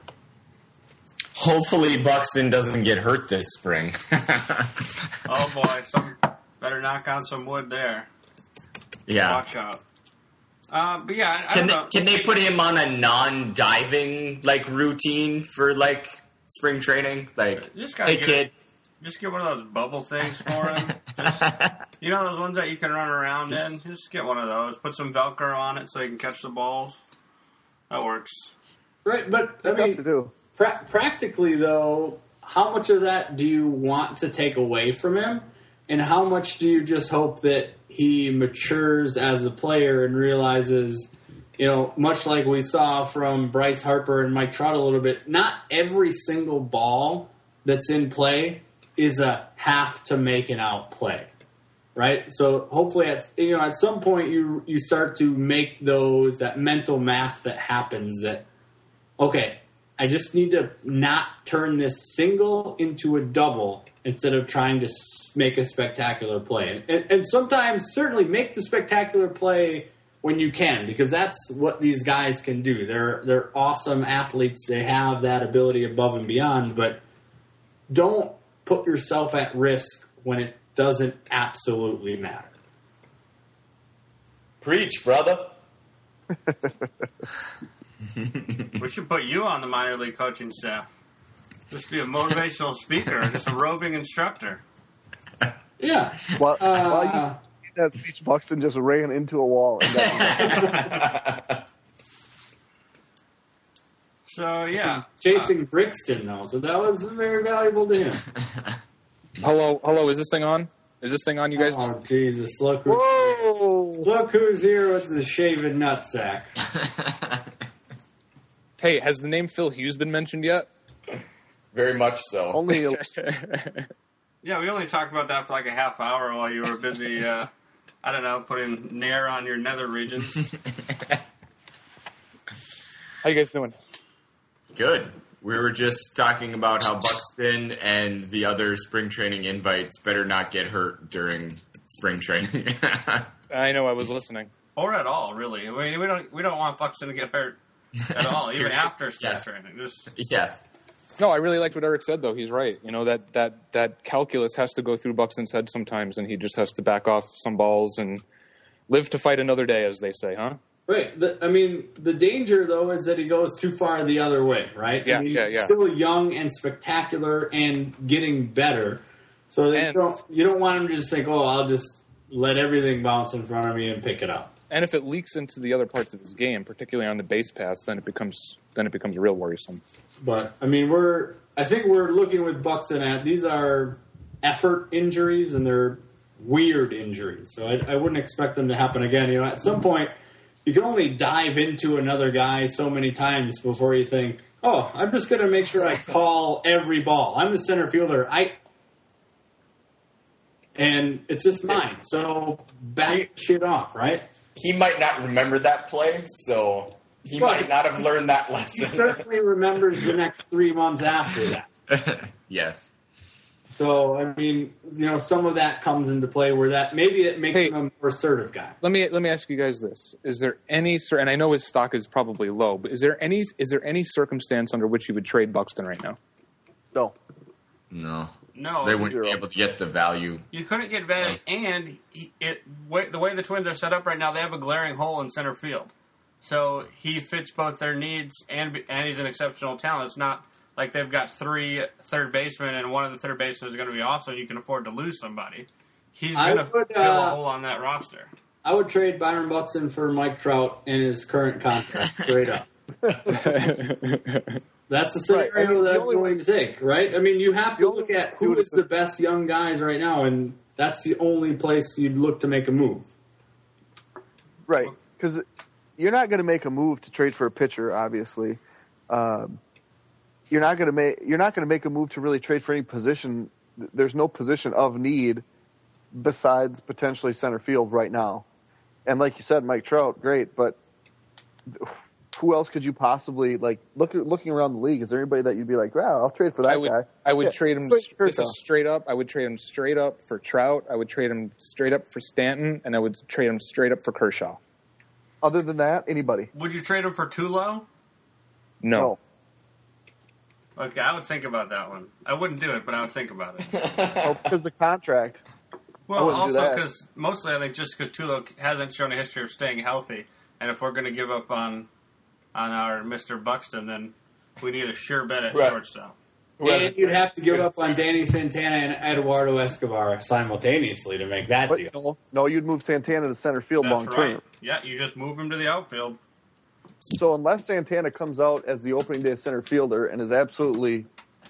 Hopefully Buxton doesn't get hurt this spring. Oh, boy. Better knock on some wood there. Yeah. Watch out. But yeah, I don't know. Can they put him on a non-diving routine for spring training? Just hey kid, just get one of those bubble things for him. Those ones that you can run around in. Just get one of those. Put some Velcro on it so you can catch the balls. That works. Right, but I mean, to do. Practically though, how much of that do you want to take away from him, and how much do you just hope that he matures as a player and realizes, much like we saw from Bryce Harper and Mike Trout a little bit, not every single ball that's in play is a have to make an out play, right? So hopefully at some point you start to make that mental math that happens that, okay, I just need to not turn this single into a double instead of trying to make a spectacular play. And sometimes, certainly, make the spectacular play when you can, because that's what these guys can do. They're awesome athletes. They have that ability above and beyond, but don't put yourself at risk when it doesn't absolutely matter. Preach, brother. We should put you on the minor league coaching staff. Just be a motivational speaker, just a roving instructor. Yeah. While you that speech, Buxton just ran into a wall. So, yeah. Chasing Brixton, though, so that was very valuable to him. Hello, is this thing on? Is this thing on, you guys? Oh, Jesus. Look who's here with the shaven nutsack. Hey, has the name Phil Hughes been mentioned yet? Very much so. Only Yeah, we only talked about that for a half hour while you were busy, putting Nair on your nether regions. How you guys doing? Good. We were just talking about how Buxton and the other spring training invites better not get hurt during spring training. I know, I was listening. Or at all, really. I mean, we don't want Buxton to get hurt at all, even after spring training. Yeah. No, I really liked what Eric said, though. He's right. That calculus has to go through Buxton's head sometimes, and he just has to back off some balls and live to fight another day, as they say, huh? Right. The danger, though, is that he goes too far the other way, right? Yeah, He's still young and spectacular and getting better. So you don't want him to just think, I'll just let everything bounce in front of me and pick it up. And if it leaks into the other parts of his game, particularly on the base paths, then it becomes real worrisome. But I think we're looking with Buxton at these are effort injuries and they're weird injuries. So I wouldn't expect them to happen again. At some point you can only dive into another guy so many times before you think, Oh, I'm just going to make sure I call every ball. I'm the center fielder. And it's just mine. So back shit off, right? He might not remember that play, so he might not have learned that He lesson. certainly remembers the next 3 months after that. Yes. So, I mean, some of that comes into play where that maybe it makes him a more assertive guy. Let me ask you guys this: is there any, and I know his stock is probably low, but is there any circumstance under which you would trade Buxton right now? No. No, They wouldn't be able to get the value. you couldn't get value, and the way the Twins are set up right now, they have a glaring hole in center field. So he fits both their needs, and he's an exceptional talent. It's not like they've got 3 third basemen, and one of the third basemen is going to be awesome. You can afford to lose somebody. He's going to fill a hole on that roster. I would trade Byron Buxton for Mike Trout in his current contract, straight up. That's the scenario that I'm going to take, right? I mean, you have to look at who is the best young guys right now, and that's the only place you'd look to make a move. Right, because you're not going to make a move to trade for a pitcher, obviously. You're not going to make a move to really trade for any position. There's no position of need besides potentially center field right now. And like you said, Mike Trout, great, but who else could you possibly looking around the league? Is there anybody that you'd be like, well, I'll trade for that guy? I would trade him. This is straight up. I would trade him straight up for Trout. I would trade him straight up for Stanton, and I would trade him straight up for Kershaw. Other than that, anybody? Would you trade him for Tulo? No. Okay, I would think about that one. I wouldn't do it, but I would think about it. Because the contract. Well, also because mostly I think just because Tulo hasn't shown a history of staying healthy, and if we're going to give up on our Mr. Buxton, then we need a sure bet at shortstop. And you'd have to give up on Danny Santana and Eduardo Escobar simultaneously to make that deal. No, you'd move Santana to center field long term. Yeah, you just move him to the outfield. So unless Santana comes out as the opening day center fielder and is absolutely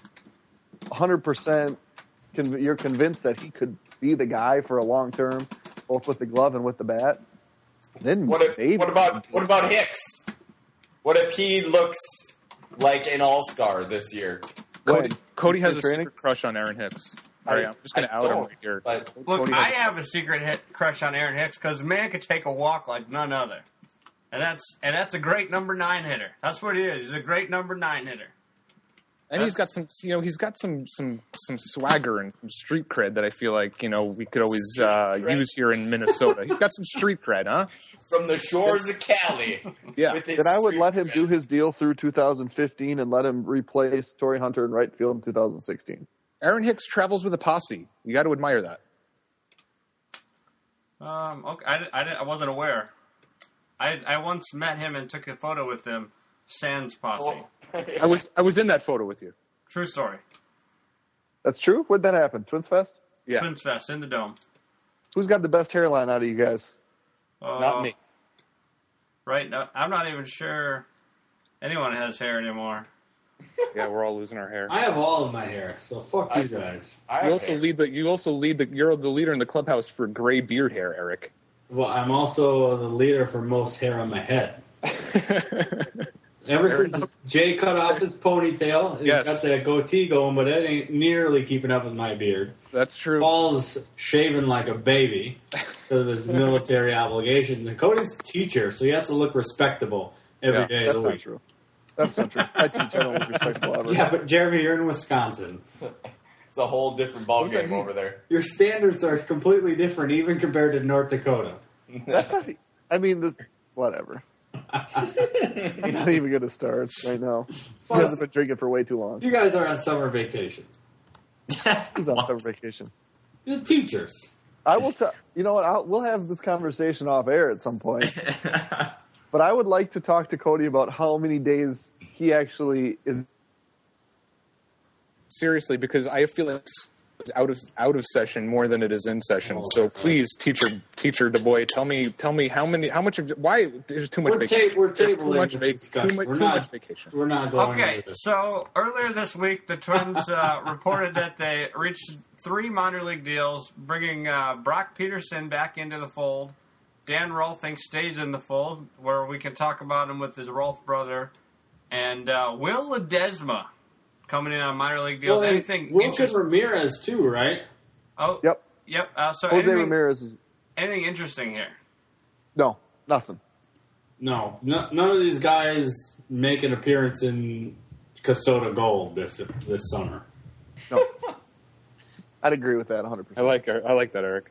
100%, you're convinced that he could be the guy for a long term, both with the glove and with the bat, then what about Hicks? What if he looks like an all-star this year? Cody has a secret crush on Aaron Hicks. I'm just going to out him right here. Look, I have a secret crush on Aaron Hicks because the man could take a walk like none other. And that's a great number 9 hitter. That's what he is. He's a great number 9 hitter. And he's got some swagger and some street cred that I feel like, we could always use here in Minnesota. He's got some street cred, huh? From the shores of Cali. Yeah. Then I would let him do his deal through 2015 and let him replace Torrey Hunter in right field in 2016. Aaron Hicks travels with a posse. You got to admire that. Okay, I wasn't aware. I once met him and took a photo with him. Sans posse. I was in that photo with you. True story. That's true? When'd that happen? Twins Fest? Yeah. Twins Fest in the Dome. Who's got the best hairline out of you guys? Not me. Right now, I'm not even sure anyone has hair anymore. Yeah, we're all losing our hair. I have all of my hair, so fuck you guys. You're the leader in the clubhouse for gray beard hair, Eric. Well, I'm also the leader for most hair on my head. Ever since Jay cut off his ponytail, he's got that goatee going, but it ain't nearly keeping up with my beard. That's true. Paul's shaving like a baby because of his military obligation. And Cody's a teacher, so he has to look respectable every day of the week. True. That's not true. I teach. I don't look respectable ever. Yeah, but Jeremy, you're in Wisconsin. It's a whole different ballgame over there. Your standards are completely different, even compared to North Dakota. That's not. I mean, whatever. You're not even going to start right now. He hasn't been drinking for way too long. You guys are on summer vacation. Who's on summer vacation? The teachers. I will tell. You know what? We'll have this conversation off air at some point. But I would like to talk to Cody about how many days he actually is. Seriously, because I feel like it's out of session more than it is in session. So please, teacher Du Bois, tell me how much of why there's too much vacation. We're tabling too much vacation. We're not going. Okay, so earlier this week, the Twins reported that they reached 3 minor league deals, bringing Brock Peterson back into the fold. Dan Rolfing stays in the fold, where we can talk about him with his Rolf brother, And Will Ledesma coming in on minor league deals. Well, Anything Wilkin interesting? Ramirez too, right? Oh, Yep. Yep. So Jose anything, Ramirez is anything interesting here? no, nothing. No, none of these guys make an appearance in Casota Gold this summer. No. I'd agree with that 100%. I like that, Eric.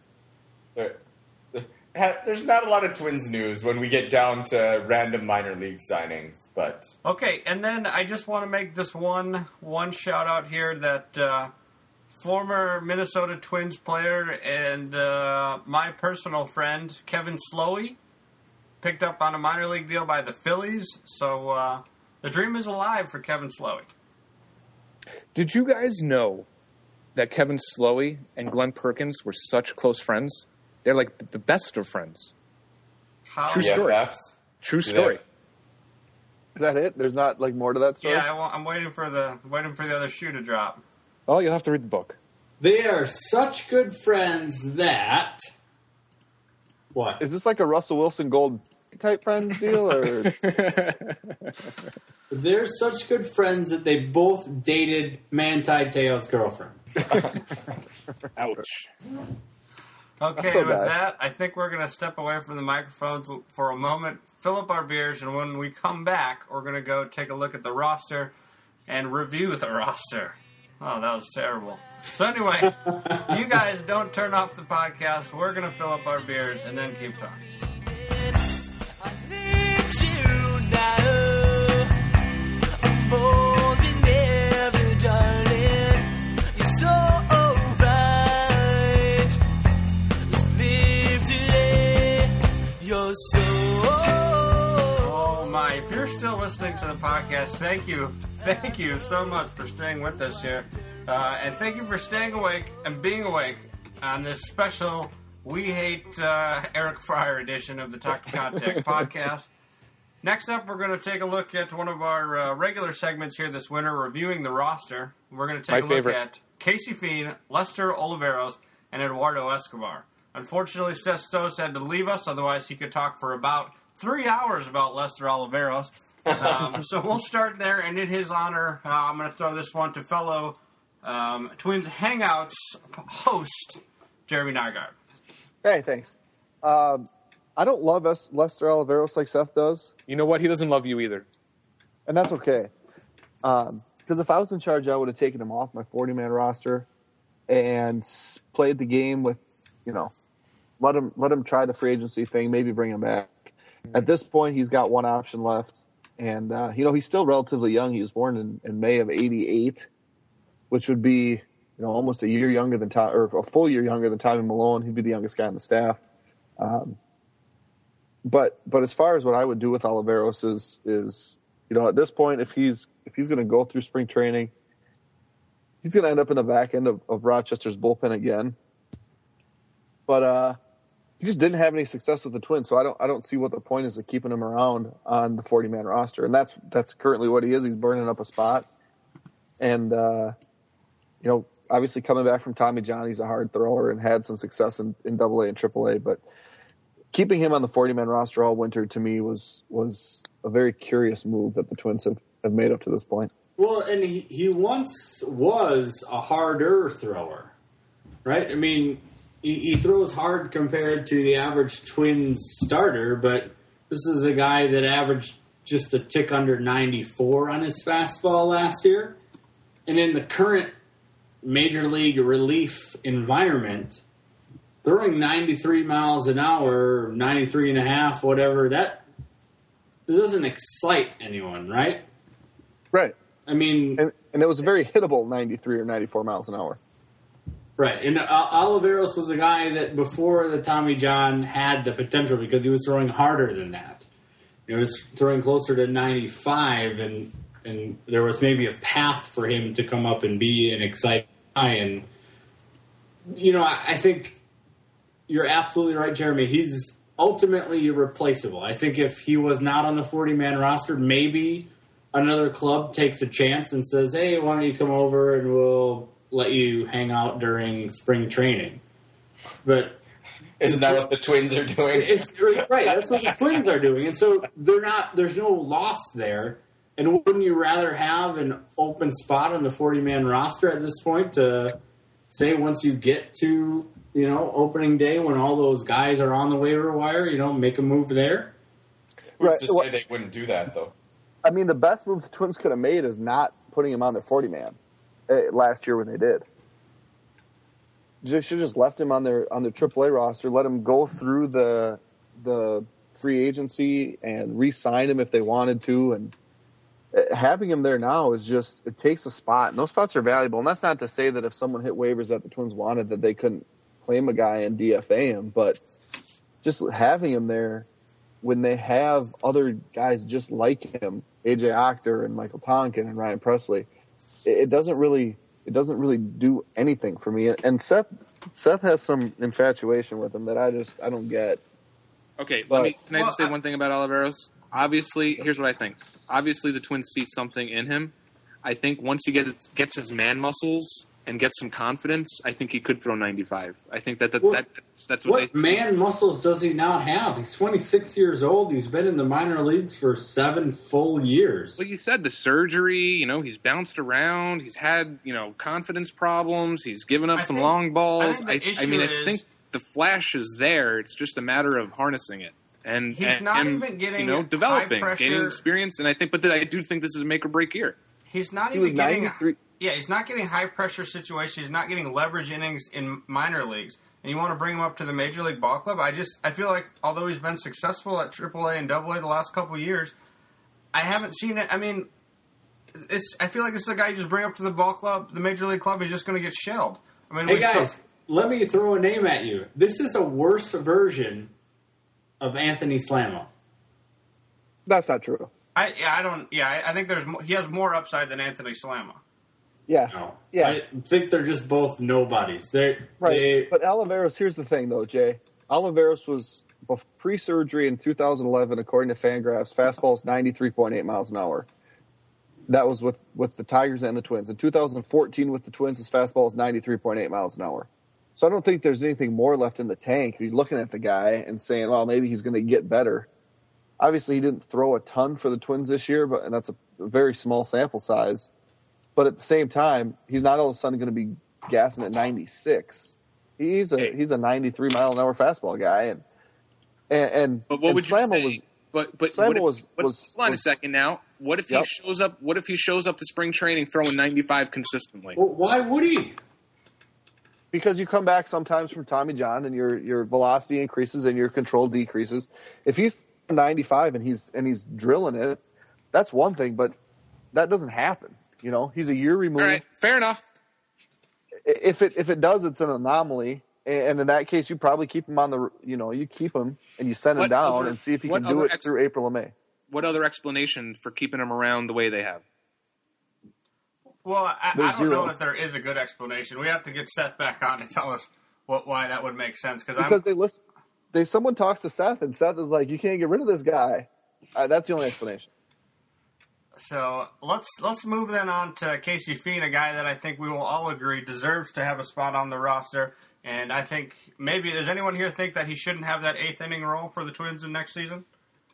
There's not a lot of Twins news when we get down to random minor league signings, but Okay, and then I just want to make this one shout out here that former Minnesota Twins player and my personal friend Kevin Slowey picked up on a minor league deal by the Phillies. So the dream is alive for Kevin Slowey. Did you guys know that Kevin Slowey and Glenn Perkins were such close friends? They're like the best of friends. How? True story. BFFs. True story. Is that it? There's not like more to that story? Yeah, I'm waiting for the other shoe to drop. Oh, you'll have to read the book. They are such good friends that what? Is this like a Russell Wilson Gold type friends deal, or They're such good friends that they both dated Manti Te'o's girlfriend. Ouch. Okay, so with bad. that, I think we're going to step away from the microphones for a moment, fill up our beers, and when we come back, we're going to go take a look at the roster and review the roster. Oh, that was terrible. So anyway, you guys don't turn off the podcast. We're going to fill up our beers and then keep talking. Oh my, if you're still listening to the podcast, thank you so much for staying with us here. And thank you for staying awake and being awake on this special We Hate Eric Fryer edition of the Talk to Contact podcast. Next up, we're going to take a look at one of our regular segments here this winter, reviewing the roster. We're going to take a look at Casey Fiend, Lester Oliveros, and Eduardo Escobar. Unfortunately, Stos had to leave us, otherwise he could talk for about 3 hours about Lester Oliveros. So we'll start there, and in his honor, I'm going to throw this one to fellow Twins Hangouts host, Jeremy Nygaard. Hey, thanks. I don't love Lester Oliveros like Seth does. You know what? He doesn't love you either. And that's okay. Because if I was in charge, I would have taken him off my 40-man roster and played the game with, let him try the free agency thing, maybe bring him back. At this point, he's got one option left. And, he's still relatively young. He was born in May of 88, which would be, almost a year younger than Tom, or a full year younger than Tommy Malone. He'd be the youngest guy on the staff. But as far as what I would do with Oliveros is at this point, if he's going to go through spring training, he's going to end up in the back end of Rochester's bullpen again. But he just didn't have any success with the Twins, so I don't see what the point is of keeping him around on the 40-man roster. And that's currently what he is. He's burning up a spot. And obviously coming back from Tommy John, he's a hard thrower and had some success in AA and AAA, but keeping him on the 40-man roster all winter to me was a very curious move that the Twins have made up to this point. Well, and he once was a harder thrower, right? I mean, he throws hard compared to the average Twins starter, but this is a guy that averaged just a tick under 94 on his fastball last year. And in the current major league relief environment, throwing 93 miles an hour, 93 and a half, whatever, that doesn't excite anyone, right? Right. I mean... And it was a very hittable 93 or 94 miles an hour. Right. And Oliveros was a guy that before the Tommy John had the potential because he was throwing harder than that. He was throwing closer to 95, and there was maybe a path for him to come up and be an exciting guy. And, I think you're absolutely right, Jeremy. He's ultimately irreplaceable. I think if he was not on the 40-man roster, maybe another club takes a chance and says, hey, why don't you come over and we'll let you hang out during spring training. But isn't that what the Twins are doing? Right, that's what the Twins are doing. And so there's no loss there. And wouldn't you rather have an open spot on the 40-man roster at this point to say once you get to, opening day when all those guys are on the waiver wire, make a move there? Who's to say they wouldn't do that, though? I mean, the best move the Twins could have made is not putting him on their 40-man last year when they did. They should have just left him on their AAA roster, let him go through the free agency and re-sign him if they wanted to. And having him there now is just, it takes a spot. And those spots are valuable. And that's not to say that if someone hit waivers that the Twins wanted that they couldn't claim a guy and DFA him. But just having him there when they have other guys just like him, AJ Octor and Michael Tonkin and Ryan Presley, it doesn't really do anything for me. And Seth has some infatuation with him that I don't get. Okay, can I just say one thing about Oliveros? Obviously, here's what I think. Obviously, the Twins see something in him. I think once he gets his man muscles and gets some confidence, I think he could throw 95. I think that's what man muscles does he not have? He's 26 years old. He's been in the minor leagues for 7 full years. Well, you said the surgery. He's bounced around. He's had confidence problems. He's given up some long balls. I think the flash is there. It's just a matter of harnessing it. And he's not even getting developing, high pressure, gaining experience. And I do think this is a make or break year. He's not even getting. He's not getting high pressure situations. He's not getting leverage innings in minor leagues. And you want to bring him up to the Major League Ball Club? I feel like although he's been successful at AAA and AA the last couple of years, I haven't seen it. I mean, I feel like it's the guy you just bring up to the ball club, the Major League Club. He's just going to get shelled. I mean, hey guys, let me throw a name at you. This is a worse version of Anthony Slammo. That's not true. I think he has more upside than Anthony Slammo. Yeah. No. Yeah. I think they're just both nobodies. But Oliveros, here's the thing, though, Jay. Oliveros was pre-surgery in 2011, according to Fangraphs, fastball is 93.8 miles an hour. That was with the Tigers and the Twins. In 2014 with the Twins, his fastball is 93.8 miles an hour. So I don't think there's anything more left in the tank. You're looking at the guy and saying, well, maybe he's going to get better. Obviously, he didn't throw a ton for the Twins this year, and that's a very small sample size. But at the same time, he's not all of a sudden going to be gassing at 96. He's a 93-mile-an-hour fastball guy, and but what would Slammo you say? But Slammo was hold on a second now. What if he shows up? What if he shows up to spring training throwing 95 consistently? Well, why would he? Because you come back sometimes from Tommy John and your velocity increases and your control decreases. If he's 95 and he's drilling it, that's one thing, but that doesn't happen. He's a year removed. All right, fair enough. If it does, it's an anomaly, and in that case, you probably keep him on the you keep him and you send him down and see if he can do it through April or May. What other explanation for keeping him around the way they have? Well, I don't know if there is a good explanation. We have to get Seth back on to tell us why that would make sense. Because someone talks to Seth, and Seth is like, you can't get rid of this guy. That's the only explanation. So let's move then on to Casey Fien, a guy that I think we will all agree deserves to have a spot on the roster. And I think maybe does anyone here think that he shouldn't have that 8th inning role for the Twins in next season?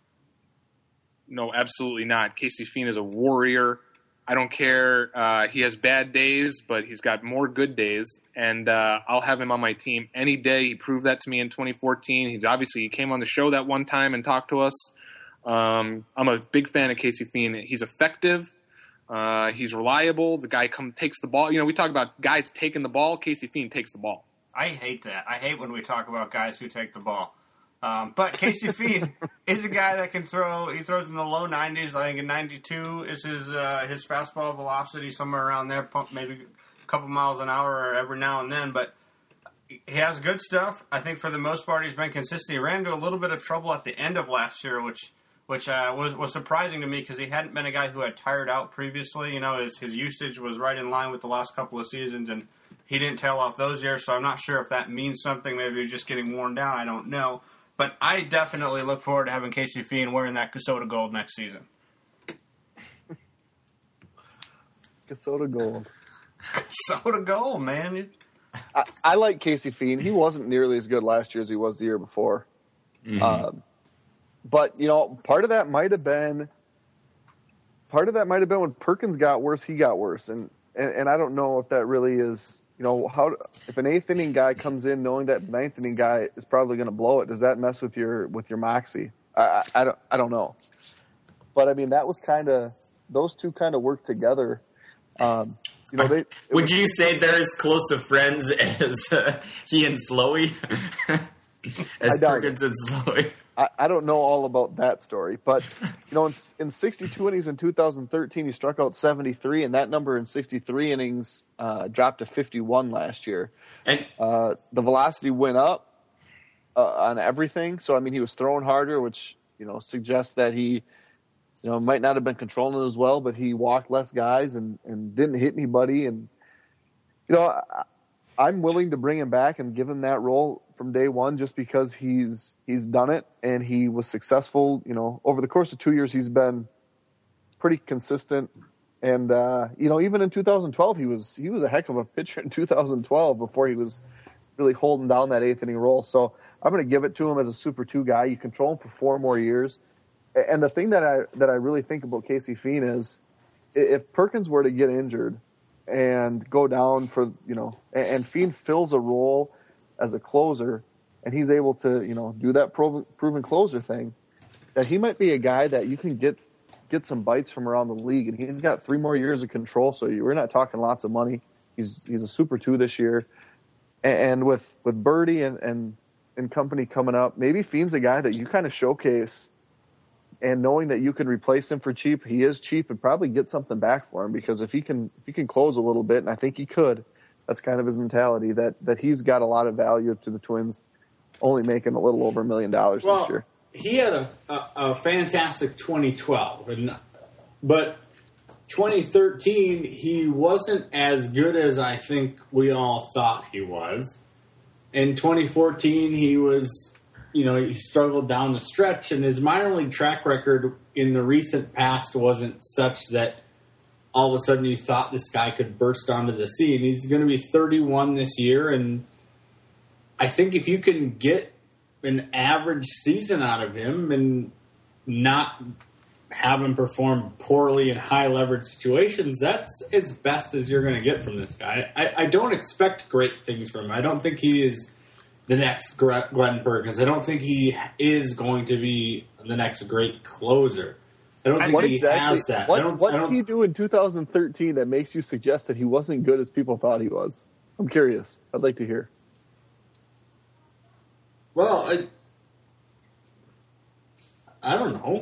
No, absolutely not. Casey Fien is a warrior. I don't care. He has bad days, but he's got more good days, and I'll have him on my team any day. He proved that to me in 2014. He came on the show that one time and talked to us. I'm a big fan of Casey Fien. He's effective. He's reliable. The guy takes the ball. We talk about guys taking the ball. Casey Fien takes the ball. I hate that. I hate when we talk about guys who take the ball. But Casey Fien is a guy that can throw. He throws in the low 90s. I think in 92 is his fastball velocity, somewhere around there, maybe a couple miles an hour every now and then. But he has good stuff. I think for the most part he's been consistent. He ran into a little bit of trouble at the end of last year, which was surprising to me because he hadn't been a guy who had tired out previously. His usage was right in line with the last couple of seasons, and he didn't tail off those years. So I'm not sure if that means something. Maybe he's just getting worn down. I don't know. But I definitely look forward to having Casey Fien wearing that Casota Gold next season. Casota Gold. Casota Gold, man. I like Casey Fien. He wasn't nearly as good last year as he was the year before. Mm-hmm. But, part of that might have been part of that might have been when Perkins got worse, he got worse, and I don't know if that really is, if an 8th inning guy comes in knowing that 9th inning guy is probably going to blow it, does that mess with your moxie? I don't know, but I mean that was those two kind of worked together. Would you say they're as close of friends as he and Slowey, as Perkins and Slowey? I don't know all about that story, but in 62 innings in 2013, he struck out 73, and that number in 63 innings dropped to 51 last year. And the velocity went up on everything. So I mean, he was throwing harder, which suggests that he might not have been controlling it as well, but he walked less guys and didn't hit anybody. And I'm willing to bring him back and give him that role from day one, just because he's done it and he was successful. Over the course of 2 years, he's been pretty consistent. And even in 2012, he was a heck of a pitcher in 2012 before he was really holding down that 8th inning role. So I'm going to give it to him as a Super 2 guy. You control him for 4 more years. And the thing that I really think about Casey Fien is, if Perkins were to get injured and go down and Fien fills a role as a closer, and he's able to, do that proven closer thing, that he might be a guy that you can get some bites from around the league. And he's got 3 more years of control, so we're not talking lots of money. He's a Super 2 this year. And with Birdie and company coming up, maybe Fien's a guy that you kind of showcase, and knowing that you can replace him for cheap, he is cheap, and probably get something back for him, because if he can close a little bit, and I think he could, that's kind of his mentality, that he's got a lot of value to the Twins, only making a little over $1 million this year. He had a fantastic 2012, but 2013 he wasn't as good as I think we all thought he was. In 2014 he was, he struggled down the stretch, and his minor league track record in the recent past wasn't such that all of a sudden you thought this guy could burst onto the scene. He's going to be 31 this year, and I think if you can get an average season out of him and not have him perform poorly in high leverage situations, that's as best as you're going to get from this guy. I don't expect great things from him. I don't think he is the next Glenn Perkins. I don't think he is going to be the next great closer. I don't think he has that. What did he do in 2013 that makes you suggest that he wasn't good as people thought he was? I'm curious. I'd like to hear. Well, I don't know.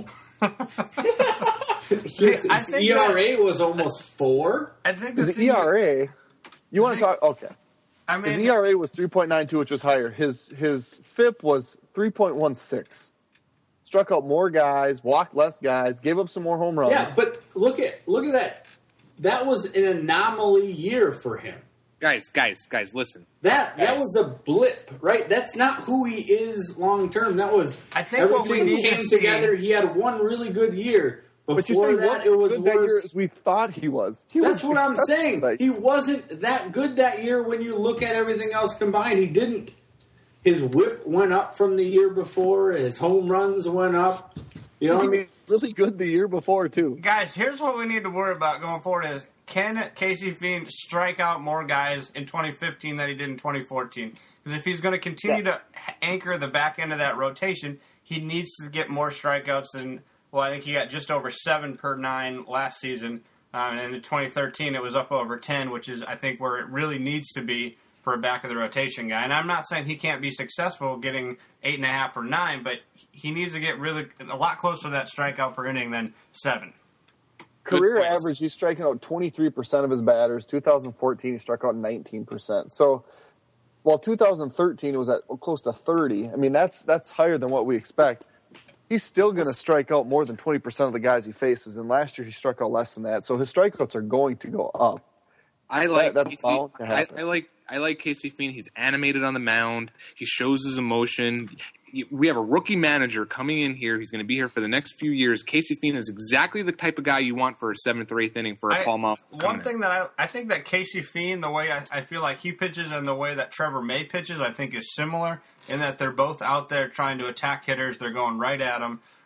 His ERA was almost 4. I think his ERA. You want to talk? Okay. I mean, his ERA was 3.92, which was higher. His FIP was 3.16. Struck out more guys, walked less guys, gave up some more home runs. Yeah, but look at that. That was an anomaly year for him. Guys, listen. That was a blip, right? That's not who he is long term. That was everything came together. He had one really good year. Before that, it was worse. As we thought he was. That's what I'm saying. He wasn't that good that year when you look at everything else combined. He didn't. His whip went up from the year before. His home runs went up. You know what I mean? Really good the year before, too. Guys, here's what we need to worry about going forward is, can Casey Fien strike out more guys in 2015 than he did in 2014? Because if he's going to continue to anchor the back end of that rotation, he needs to get more strikeouts than... Well, I think he got just over 7 per 9 last season. And in 2013, it was up over 10, which is, I think, where it really needs to be for a back-of-the-rotation guy. And I'm not saying he can't be successful getting 8.5 or 9, but he needs to get really a lot closer to that strikeout per inning than 7. Career average, he's striking out 23% of his batters. 2014, he struck out 19%. So, while 2013 it was at close to 30, I mean, that's higher than what we expect. He's still going to strike out more than 20% of the guys he faces, and last year he struck out less than that. So his strikeouts are going to go up. That's bound to happen. I like Casey Fien. He's animated on the mound. He shows his emotion. We have a rookie manager coming in here. He's going to be here for the next few years. Casey Fien is exactly the type of guy you want for a 7th or 8th inning for a Paul Mount. One thing that I think that Casey Fien, the way I feel like he pitches and the way that Trevor May pitches, I think is similar in that they're both out there trying to attack hitters. They're going right at them.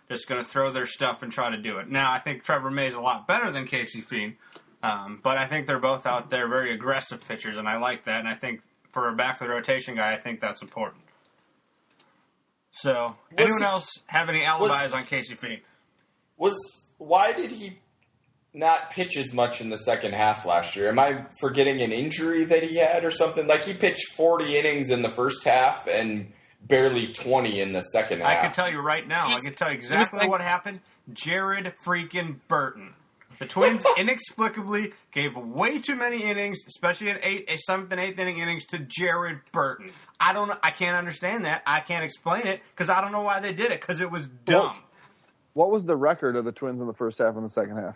just going to throw their stuff and try to do it. Now, I think Trevor May is a lot better than Casey Fiend, but I think they're both out there very aggressive pitchers, and I like that. And I think for a back of the rotation guy, I think that's important. So, anyone else have any alibis on Casey Fiend? Why did he not pitch as much in the second half last year? Am I forgetting an injury that he had or something? Like, he pitched 40 innings in the first half and barely 20 in the second half. I can tell you right now. I can tell you exactly what happened. Jared freaking Burton. The Twins inexplicably gave way too many innings, especially in 7th and 8th inning innings, to Jared Burton. I can't understand that. I can't explain it because I don't know why they did it, because it was dumb. What was the record of the Twins in the first half and the second half?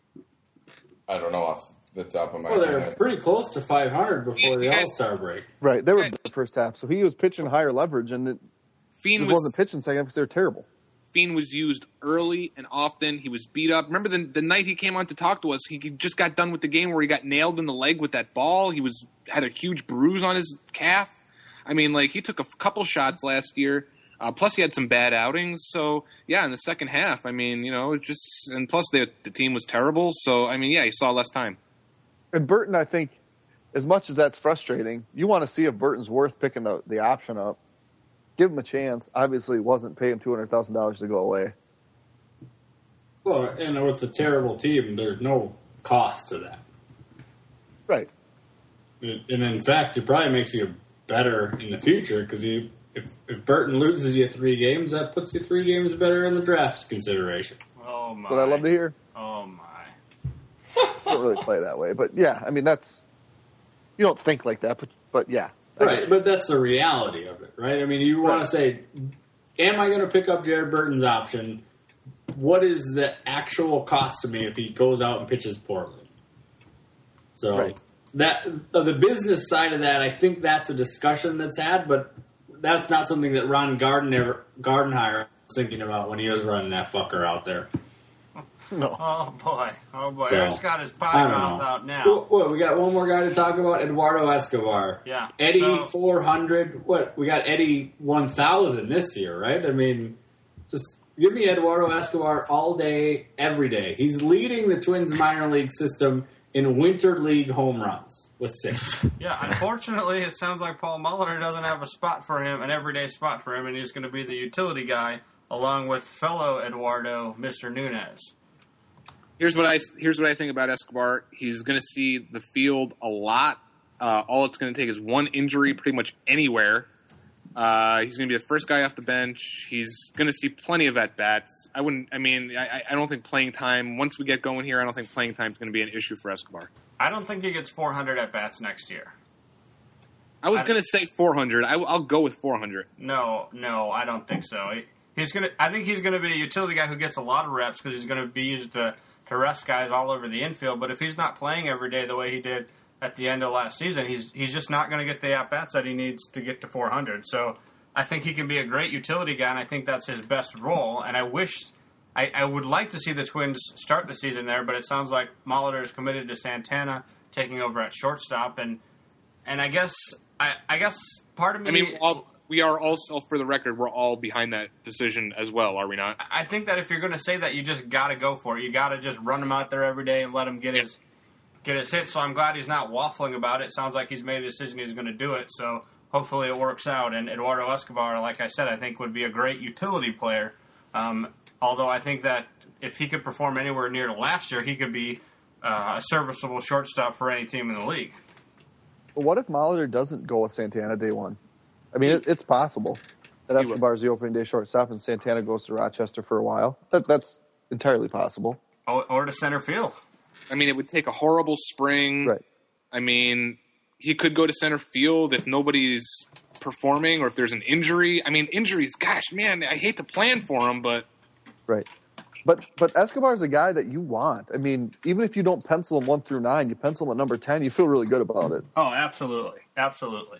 I don't know off the top of my head. Well, they're pretty close to 500 before the All-Star break. Right, they were in the first half. So he was pitching higher leverage, and he wasn't pitching second half because they were terrible. Fiend was used early and often. He was beat up. Remember the night he came on to talk to us, he just got done with the game where he got nailed in the leg with that ball. He had a huge bruise on his calf. I mean, like, he took a couple shots last year. Plus, he had some bad outings. So, yeah, in the second half, I mean, and plus the team was terrible. So, I mean, yeah, he saw less time. And Burton, I think, as much as that's frustrating, you want to see if Burton's worth picking the option up. Give him a chance. Obviously, it wasn't pay him $200,000 to go away. Well, and with a terrible team, there's no cost to that. Right. And in fact, it probably makes you better in the future because if Burton loses you 3 games, that puts you 3 games better in the draft consideration. Oh, my. That's what I love to hear. Oh, my. I don't really play that way. But, yeah, I mean, you don't think like that, but yeah. Right, but that's the reality of it, right? I mean, you want to say, am I going to pick up Jared Burton's option? What is the actual cost to me if he goes out and pitches poorly? So that the business side of that, I think that's a discussion that's had, but that's not something that Ron Gardenhire was thinking about when he was running that fucker out there. No. Oh, boy. So, Eric's got his potty mouth out now. What, we got one more guy to talk about? Eduardo Escobar. Yeah. Eddie 400. What? We got Eddie 1000 this year, right? I mean, just give me Eduardo Escobar all day, every day. He's leading the Twins minor league system in Winter League home runs with 6. Yeah, unfortunately, it sounds like Paul Molitor doesn't have a spot for him, an everyday spot for him, and he's going to be the utility guy along with fellow Eduardo, Mr. Nunez. Here's what I think about Escobar. He's going to see the field a lot. All it's going to take is one injury pretty much anywhere. He's going to be the first guy off the bench. He's going to see plenty of at-bats. I don't think playing time, once we get going here, I don't think playing time is going to be an issue for Escobar. I don't think he gets 400 at-bats next year. I was going to say 400. I'll go with 400. No, I don't think so. I think he's going to be a utility guy who gets a lot of reps because he's going to be used to rest guys all over the infield. But if he's not playing every day the way he did at the end of last season, he's just not going to get the at-bats that he needs to get to 400. So I think he can be a great utility guy, and I think that's his best role. And I would like to see the Twins start the season there, but it sounds like Molitor is committed to Santana taking over at shortstop. And I guess part of me... I mean, we are also, for the record, we're all behind that decision as well, are we not? I think that if you're going to say that, you just got to go for it. You got to just run him out there every day and let him get his hits. So I'm glad he's not waffling about it. Sounds like he's made a decision he's going to do it. So hopefully it works out. And Eduardo Escobar, like I said, I think would be a great utility player. Although I think that if he could perform anywhere near to last year, he could be a serviceable shortstop for any team in the league. Well, what if Molitor doesn't go with Santana day one? I mean, it's possible that Escobar's the opening day shortstop and Santana goes to Rochester for a while. That's entirely possible. Or to center field. I mean, it would take a horrible spring. Right. I mean, he could go to center field if nobody's performing or if there's an injury. I mean, injuries, gosh, man, I hate to plan for him, but... Right. But Escobar's a guy that you want. I mean, even if you don't pencil him 1 through 9, you pencil him at number 10, you feel really good about it. Oh, absolutely. Absolutely.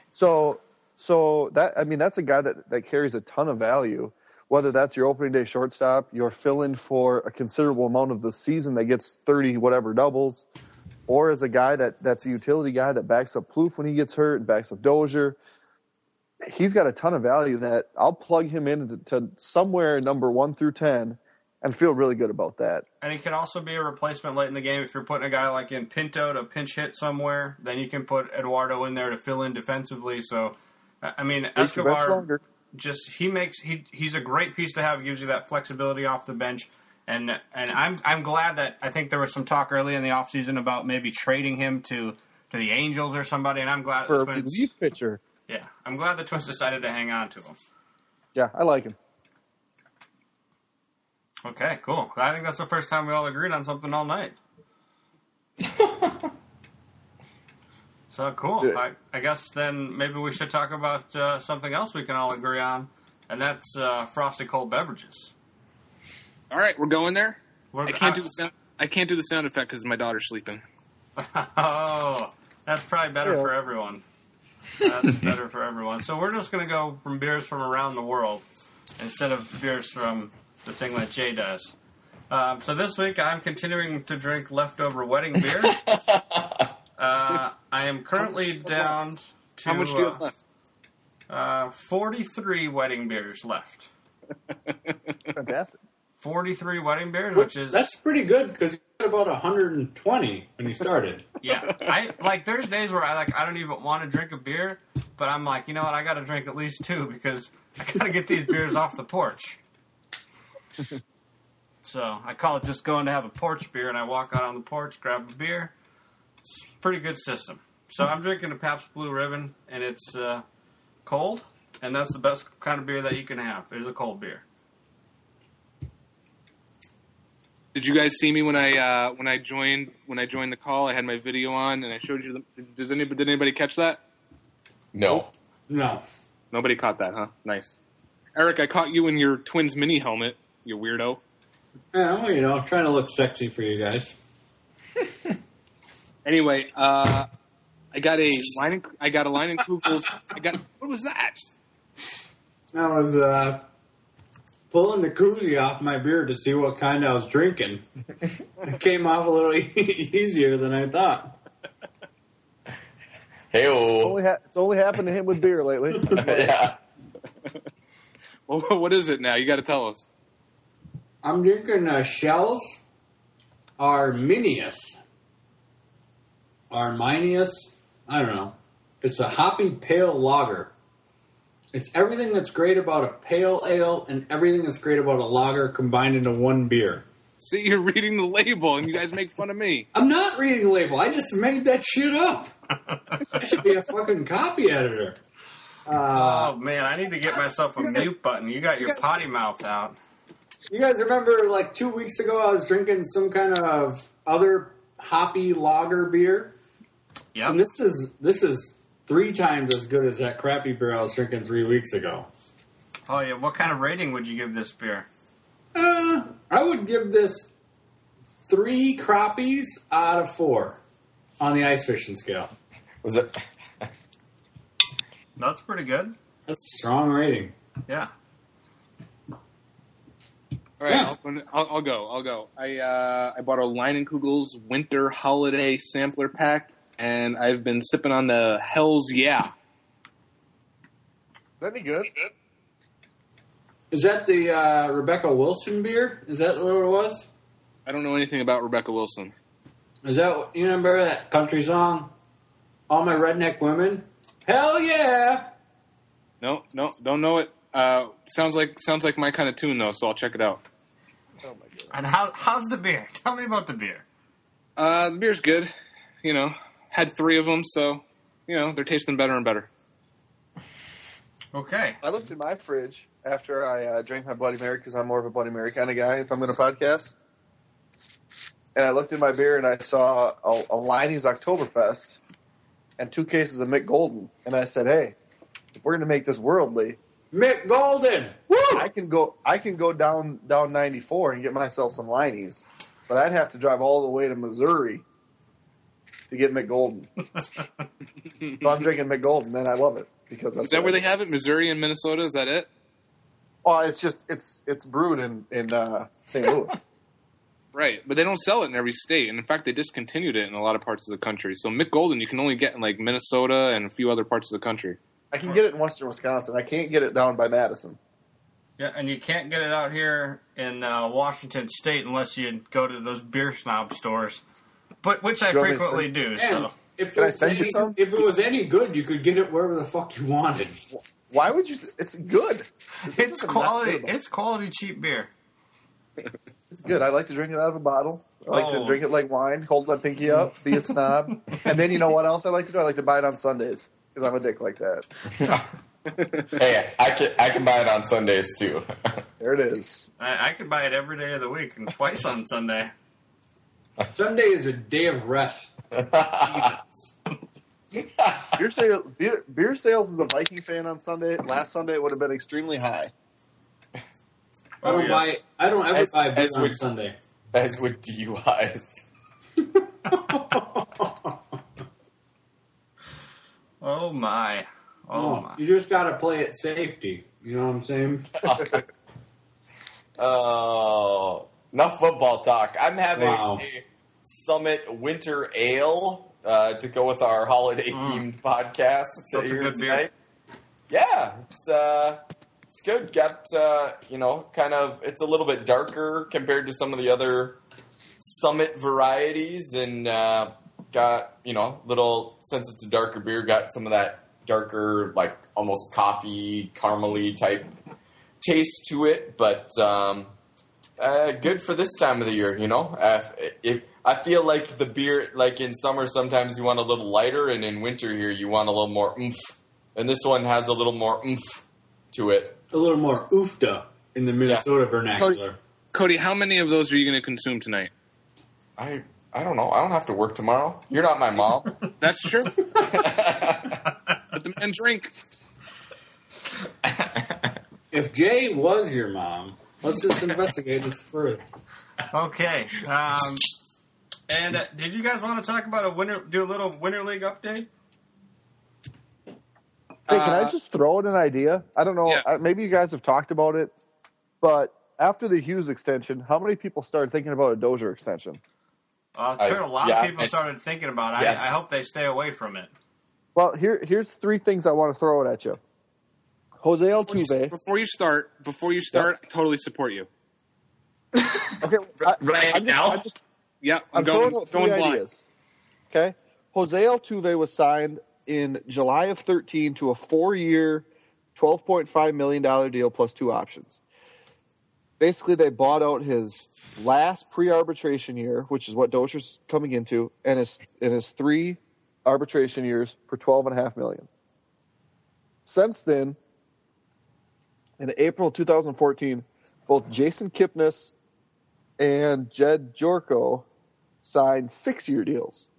So that's a guy that carries a ton of value, whether that's your opening day shortstop, your fill-in for a considerable amount of the season that gets 30 whatever doubles, or as a guy that's a utility guy that backs up Plouffe when he gets hurt and backs up Dozier. he's got a ton of value that I'll plug him into somewhere number 1 through 10 and feel really good about that. And he can also be a replacement late in the game. If you're putting a guy like in Pinto to pinch hit somewhere, then you can put Eduardo in there to fill in defensively. So, I mean, Escobar, he's a great piece to have. He gives you that flexibility off the bench. And I'm glad that I think there was some talk early in the offseason about maybe trading him to the Angels or somebody, and I'm glad for the a Twins, relief pitcher. Yeah, I'm glad the Twins decided to hang on to him. Yeah, I like him. Okay, cool. I think that's the first time we all agreed on something all night. So cool. I guess then maybe we should talk about something else we can all agree on, and that's frosty cold beverages. All right, we're going there. I can't do the sound effect because my daughter's sleeping. Oh, that's probably better for everyone. That's better for everyone. So we're just going to go from beers from around the world instead of beers from the thing that Jay does. So this week I'm continuing to drink leftover wedding beer. I am currently down to how much do you have left? 43 wedding beers left. Fantastic. 43 wedding beers, that's pretty good because you had about 120 when you started. Yeah, there's days where I don't even want to drink a beer, but I'm like, you know what, I got to drink at least 2 because I got to get these beers off the porch. So I call it just going to have a porch beer, and I walk out on the porch, grab a beer. It's a pretty good system. So I'm drinking a Pabst Blue Ribbon, and it's cold, and that's the best kind of beer that you can have. It's a cold beer. Did you guys see me when I joined the call? I had my video on and I showed you. Did anybody catch that? No. Nobody caught that, huh? Nice. Eric, I caught you in your Twins mini helmet. You weirdo. Yeah, trying to look sexy for you guys. Anyway, I got a line in Kugels. What was that? I was pulling the koozie off my beer to see what kind I was drinking. It came off a little easier than I thought. Hey-o. It's only happened to him with beer lately. Yeah. Well, what is it now? You got to tell us. I'm drinking Shell's Arminius. I don't know. It's a hoppy pale lager. It's everything that's great about a pale ale and everything that's great about a lager combined into one beer. See, you're reading the label, and you guys make fun of me. I'm not reading the label. I just made that shit up. I should be a fucking copy editor. Oh, man, I need to get myself a mute button. You got your potty mouth out. You guys remember, 2 weeks ago, I was drinking some kind of other hoppy lager beer? Yeah. And this is 3 times as good as that crappy beer I was drinking 3 weeks ago. Oh, yeah. What kind of rating would you give this beer? I would give this 3 crappies out of 4 on the ice fishing scale. Was it? That's pretty good. That's a strong rating. Yeah. All right, yeah. I'll go. I bought a Leinenkugel's Winter Holiday Sampler Pack, and I've been sipping on the Hell's Yeah. Is that any good? Is that the Rebecca Wilson beer? Is that what it was? I don't know anything about Rebecca Wilson. Is that, you remember that country song? All My Redneck Women? Hell yeah! No, don't know it. Sounds like my kind of tune though, so I'll check it out. Oh my goodness. And how's the beer? Tell me about the beer. The beer's good. Had 3 of them, so they're tasting better and better. Okay. I looked in my fridge after I drank my Bloody Mary because I'm more of a Bloody Mary kind of guy if I'm going to podcast. And I looked in my beer and I saw a Liney's Oktoberfest and 2 cases of Mick Golden. And I said, hey, if we're going to make this worldly, Mick Golden! Woo! I can go down 94 and get myself some Liney's. But I'd have to drive all the way to Missouri to get Mick Golden. So I'm drinking Mick Golden, and I love it. Because is that where they have it? Missouri and Minnesota? Is that it? Oh, it's brewed in St. Louis. Right, but they don't sell it in every state, and in fact, they discontinued it in a lot of parts of the country. So Mick Golden, you can only get in Minnesota and a few other parts of the country. I can get it in western Wisconsin. I can't get it down by Madison. Yeah, and you can't get it out here in Washington State unless you go to those beer snob stores, but which I frequently do. So. If Can I send you some? If it was any good, you could get it wherever the fuck you wanted. Why would you? It's good. It's quality. It's quality cheap beer. It's good. I like to drink it out of a bottle. I like to drink it like wine, hold my pinky up, be a snob. And then you know what else I like to do? I like to buy it on Sundays because I'm a dick like that. Hey, I can buy it on Sundays too. There it is. I could buy it every day of the week and twice on Sunday. Sunday is a day of rest. Beer sales as a Viking fan on Sunday. Last Sunday it would have been extremely high. I don't ever buy beer on Sunday. As with DUIs. Oh my. Oh my. You just got to play it safety. You know what I'm saying? Oh, enough football talk. I'm having a Summit Winter Ale to go with our holiday-themed podcast here tonight. Yeah, it's good. Got kind of. It's a little bit darker compared to some of the other Summit varieties, and got little, since it's a darker beer, got some of that darker, like almost coffee caramely type taste to it, but good for this time of the year. If I feel like the beer, like in summer, sometimes you want a little lighter, and in winter here you want a little more oomph, and this one has a little more oomph to it. A little more oofta in the Minnesota vernacular. Cody, how many of those are you going to consume tonight? I don't know. I don't have to work tomorrow. You're not my mom. That's true. Let the man drink. If Jay was your mom, let's just investigate this further. Okay. And did you guys want to talk about do a little Winter League update? Hey, can I just throw in an idea? I don't know. Yeah. Maybe you guys have talked about it, but after the Hughes extension, how many people started thinking about a Dozier extension? I'm sure a lot of people started thinking about it. Yeah. I hope they stay away from it. Well, here's three things I want to throw it at you. Jose Altuve. Before you start, I totally support you. Okay, now? I'm throwing out three ideas. Okay, Jose Altuve was signed in July of 2013 to a 4-year, $12.5 million deal plus 2 options. Basically, they bought out his last pre-arbitration year, which is what Dozier's coming into, and his 3 arbitration years for $12.5 million. Since then, in April 2014, both Jason Kipnis and Jed Jorko signed 6-year deals.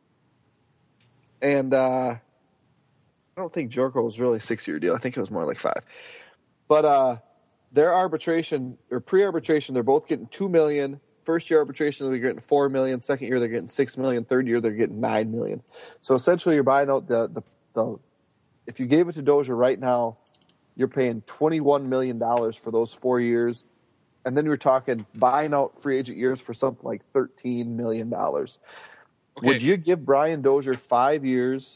And I don't think Jorko was really a 6-year deal. I think it was more like 5. But their arbitration or pre-arbitration, they're both getting $2 million. First year arbitration, they're getting $4 million. Second year, they're getting $6 million. Third year, they're getting $9 million. So essentially, you're buying out the if you gave it to Dozier right now, you're paying $21 million for those 4 years. And then you're talking buying out free agent years for something like $13 million. Okay. Would you give Brian Dozier 5 years?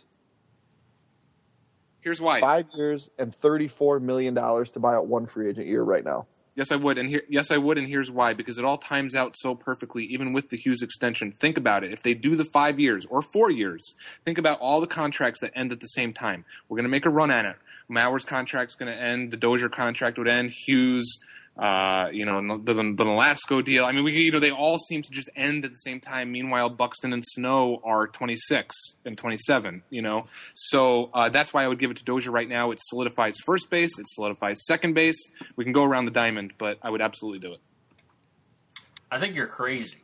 Here's why. 5 years and $34 million to buy out 1 free agent year right now. Yes, I would, and here's why. Because it all times out so perfectly, even with the Hughes extension. Think about it. If they do the 5 years or 4 years, think about all the contracts that end at the same time. We're going to make a run at it. Mauer's contract's going to end. The Dozier contract would end. Hughes, the Nolasco deal. I mean, they all seem to just end at the same time. Meanwhile, Buxton and Snow are 26 and 27. So that's why I would give it to Dozier right now. It solidifies first base. It solidifies second base. We can go around the diamond, but I would absolutely do it. I think you're crazy.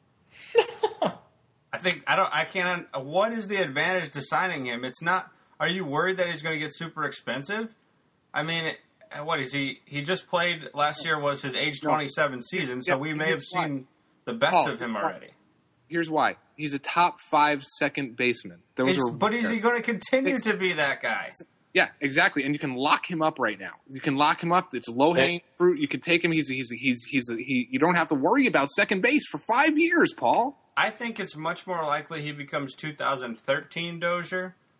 What is the advantage to signing him? It's not. Are you worried that he's going to get super expensive? I mean, what is he? He just played last year. Was his age 27 season? So we may have seen the best of him already. Here's why: he's a top 5 second baseman. But is he going to continue to be that guy? Yeah, exactly. And you can lock him up right now. You can lock him up. It's low hanging fruit. You can take him. You don't have to worry about second base for 5 years, Paul. I think it's much more likely he becomes 2013 Dozier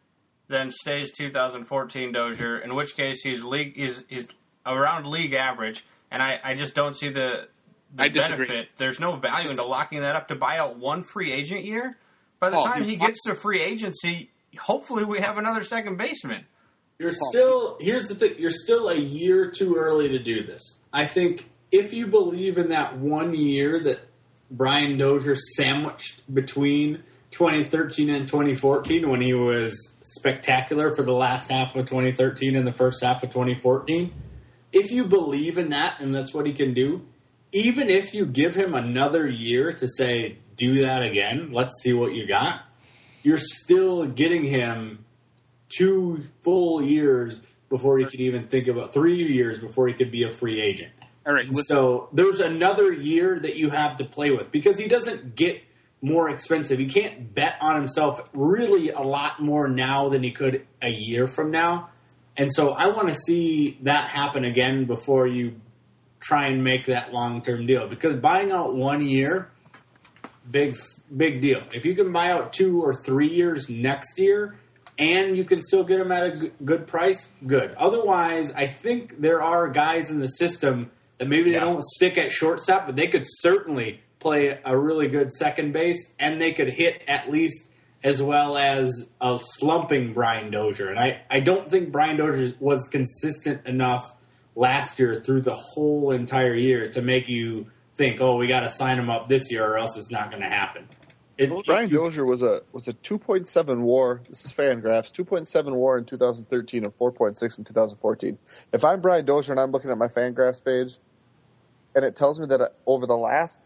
then stays 2014 Dozier, in which case he's around league average, and I just don't see the benefit. There's no value into locking that up to buy out one free agent year. By the time he gets to free agency, hopefully we have another second baseman. Here's the thing, you're still a year too early to do this. I think if you believe in that 1 year that Brian Dozier sandwiched between 2013 and 2014 when he was spectacular for the last half of 2013 and the first half of 2014, if you believe in that and that's what he can do, even if you give him another year to say, do that again, let's see what you got, you're still getting him 2 full years before he could even think about 3 years before he could be a free agent. All right. So there's another year that you have to play with because he doesn't get more expensive. He can't bet on himself really a lot more now than he could a year from now. And so I want to see that happen again before you try and make that long-term deal. Because buying out 1 year, big deal. If you can buy out 2 or 3 years next year and you can still get them at a good price, good. Otherwise, I think there are guys in the system that maybe they don't stick at shortstop, but they could certainly play a really good second base, and they could hit at least as well as a slumping Brian Dozier. And I don't think Brian Dozier was consistent enough last year through the whole entire year to make you think, oh, we got to sign him up this year or else it's not going to happen. Brian Dozier was a 2.7 WAR. This is Fangraphs. 2.7 WAR in 2013 and 4.6 in 2014. If I'm Brian Dozier and I'm looking at my Fangraphs page, and it tells me that over the last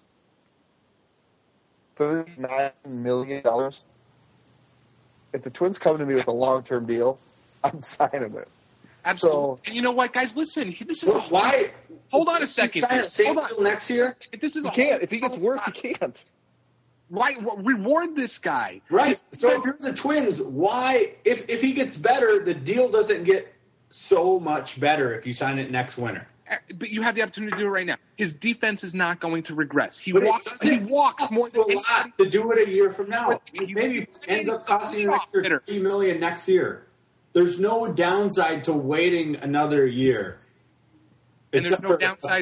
$39 million, if the Twins come to me with a long-term deal, I'm signing it. Absolutely. So, and you know what, guys? Listen, this is why. Hold on a second. Sign the same deal next year. This is he can't. If he gets worse, he can't. Why reward this guy? Right. So if you're the Twins, why? If he gets better, the deal doesn't get so much better if you sign it next winter. But you have the opportunity to do it right now. His defense is not going to regress. He but walks more than a lot to do it a year from now. Maybe ends up costing you an extra $3 million next year. There's no downside to waiting another year. And there's no downside.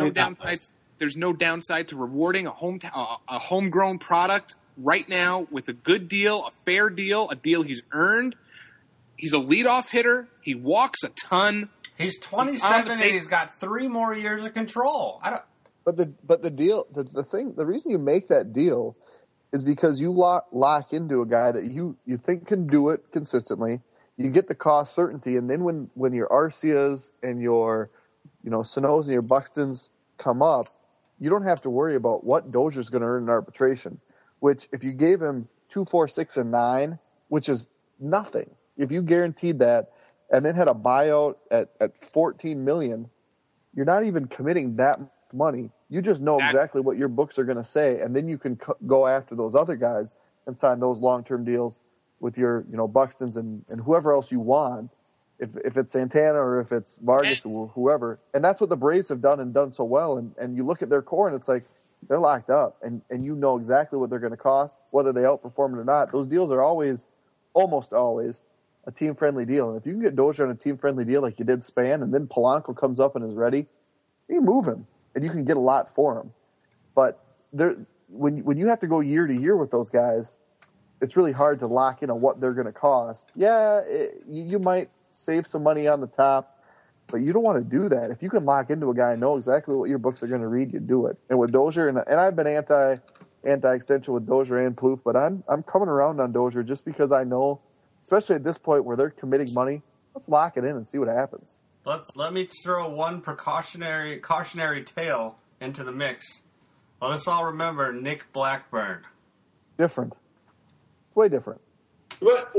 There's no downside to rewarding a homegrown product right now with a good deal, a fair deal, a deal he's earned. He's a leadoff hitter. He walks a ton. He's 27 and he's got 3 more years of control. But the deal, the reason you make that deal is because you lock into a guy that you think can do it consistently. You get the cost certainty, and then when your Arcias and your Sano's and your Buxtons come up, you don't have to worry about what Dozier's going to earn in arbitration. Which if you gave him 2, 4, 6, and 9, which is nothing, if you guaranteed that. And then had a buyout at $14 million, you're not even committing that money. You just know exactly what your books are going to say, and then you can go after those other guys and sign those long-term deals with your Buxtons and whoever else you want, if it's Santana or if it's Vargas or whoever. And that's what the Braves have done and done so well. And you look at their core, and it's like they're locked up, and you know exactly what they're going to cost, whether they outperform it or not. Those deals are almost always, a team-friendly deal. And if you can get Dozier on a team-friendly deal like you did Span, and then Polanco comes up and is ready, you move him, and you can get a lot for him. But when you have to go year to year with those guys, it's really hard to lock in on what they're going to cost. Yeah, you might save some money on the top, but you don't want to do that. If you can lock into a guy and know exactly what your books are going to read, you do it. And with Dozier, and I've been anti-extension with Dozier and Plouffe, but I'm coming around on Dozier just because I know, especially at this point where they're committing money, let's lock it in and see what happens. Let me throw one cautionary tale into the mix. Let us all remember Nick Blackburn. Different. It's way different. But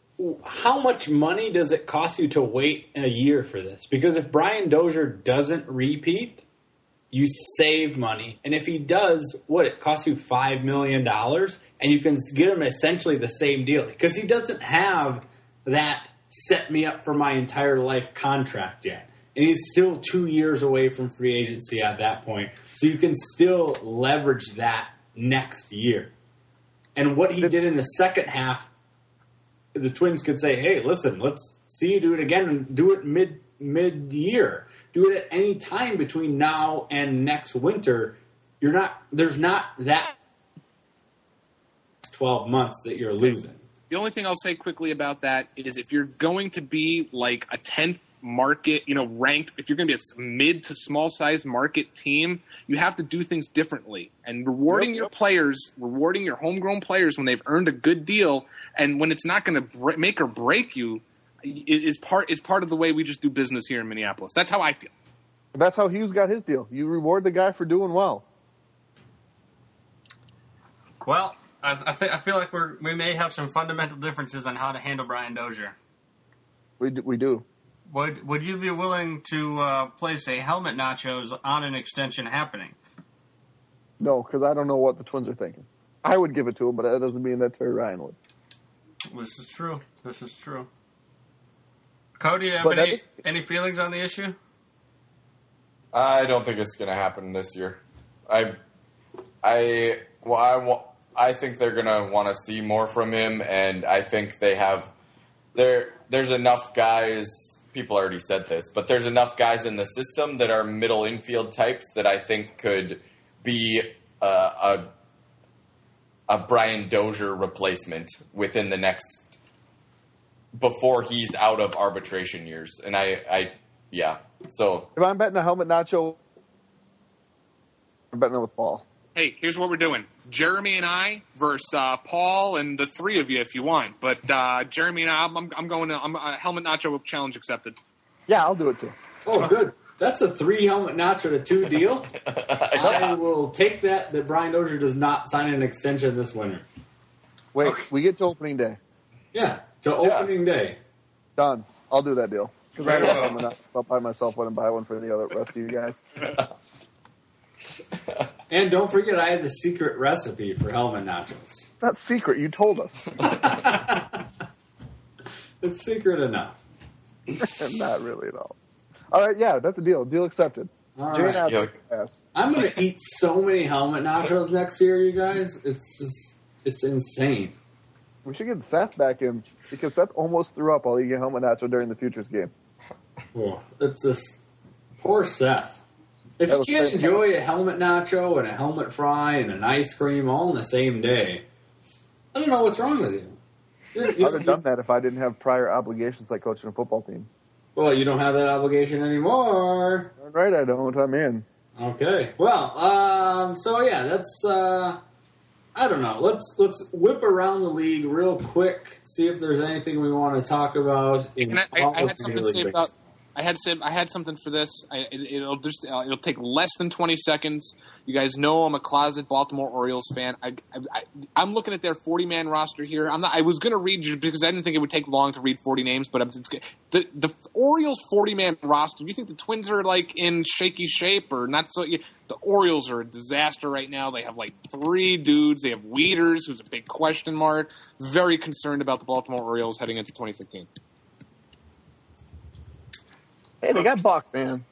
how much money does it cost you to wait a year for this? Because if Brian Dozier doesn't repeat, you save money. And if he does, it costs you $5 million, and you can get him essentially the same deal. Because he doesn't have that set me up for my entire life contract yet. And he's still 2 years away from free agency at that point. So you can still leverage that next year. And what he did in the second half the Twins could say, "Hey, listen, let's see you do it again and do it mid-year. Do it at any time between now and next winter. There's not that 12 months that you're losing." The only thing I'll say quickly about that is if you're going to be like a 10th market, ranked, if you're going to be a mid to small size market team, you have to do things differently. And rewarding your players, rewarding your homegrown players when they've earned a good deal, and when it's not going to make or break you, is part of the way we just do business here in Minneapolis. That's how I feel. That's how Hughes got his deal. You reward the guy for doing well. Well, I feel like we may have some fundamental differences on how to handle Brian Dozier. We do. Would you be willing to place a helmet nachos on an extension happening? No, because I don't know what the Twins are thinking. I would give it to him, but that doesn't mean that Terry Ryan would. This is true. Cody, do you have any feelings on the issue? I don't think it's going to happen this year. I think they're going to want to see more from him, and I think they have. There's enough guys. People already said this, but there's enough guys in the system that are middle infield types that I think could be a Brian Dozier replacement within the next before he's out of arbitration years. And So if I'm betting a helmet nacho, I'm betting it with Paul. Hey, here's what we're doing. Jeremy and I versus Paul and the three of you if you want. But Jeremy and I'm going to helmet nacho challenge accepted. Yeah, I'll do it too. Oh, good. That's a 3 helmet nacho to 2 deal. I will take that Brian Dozier does not sign an extension this winter. Wait, Okay. We get to opening day. Yeah, to opening day. Done. I'll do that deal. Because I don't helmet nacho. I'll buy myself one and buy one for the rest of you guys. And don't forget, I have the secret recipe for helmet nachos. That's secret. You told us. It's secret enough. Not really at all. All right, yeah, that's a deal. Deal accepted. All Jane right. pass. I'm going to eat so many helmet nachos next year, you guys. It's insane. We should get Seth back in because Seth almost threw up while eating a helmet nacho during the Futures game. Oh, it's just poor Seth. If you can't enjoy a helmet nacho and a helmet fry and an ice cream all in the same day, I don't know what's wrong with you. I would have done that if I didn't have prior obligations like coaching a football team. Well, you don't have that obligation anymore. All right, I don't. I'm in. Okay. Well, so yeah, that's I don't know. Let's whip around the league real quick, see if there's anything we want to talk about. I had something to say about. I had something for this. It'll take less than 20 seconds. You guys know I'm a closet Baltimore Orioles fan. I'm looking at their 40-man roster here. I was going to read you because I didn't think it would take long to read 40 names, but the Orioles 40-man roster. Do you think the Twins are like in shaky shape or not? So the Orioles are a disaster right now. They have like 3 dudes. They have Wieters, who's a big question mark. Very concerned about the Baltimore Orioles heading into 2015. Hey, they got Buck, man.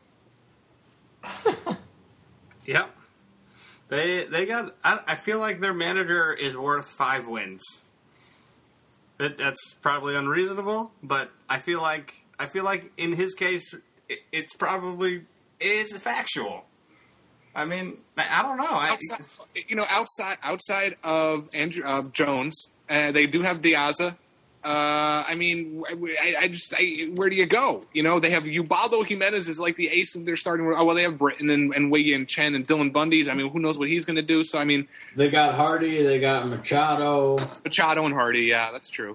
Yep. They got. I feel like their manager is worth 5 wins. That's probably unreasonable, but I feel like in his case, it's probably is factual. I mean, I don't know. Outside of Andrew Jones, they do have Diaza. I mean, where do you go? They have Ubaldo Jimenez is like the ace of their starting. Oh, well, they have Britton and Wei Yin Chen and Dylan Bundy's. I mean, who knows what he's going to do? So, I mean, they got Hardy, they got Machado and Hardy. Yeah, that's true.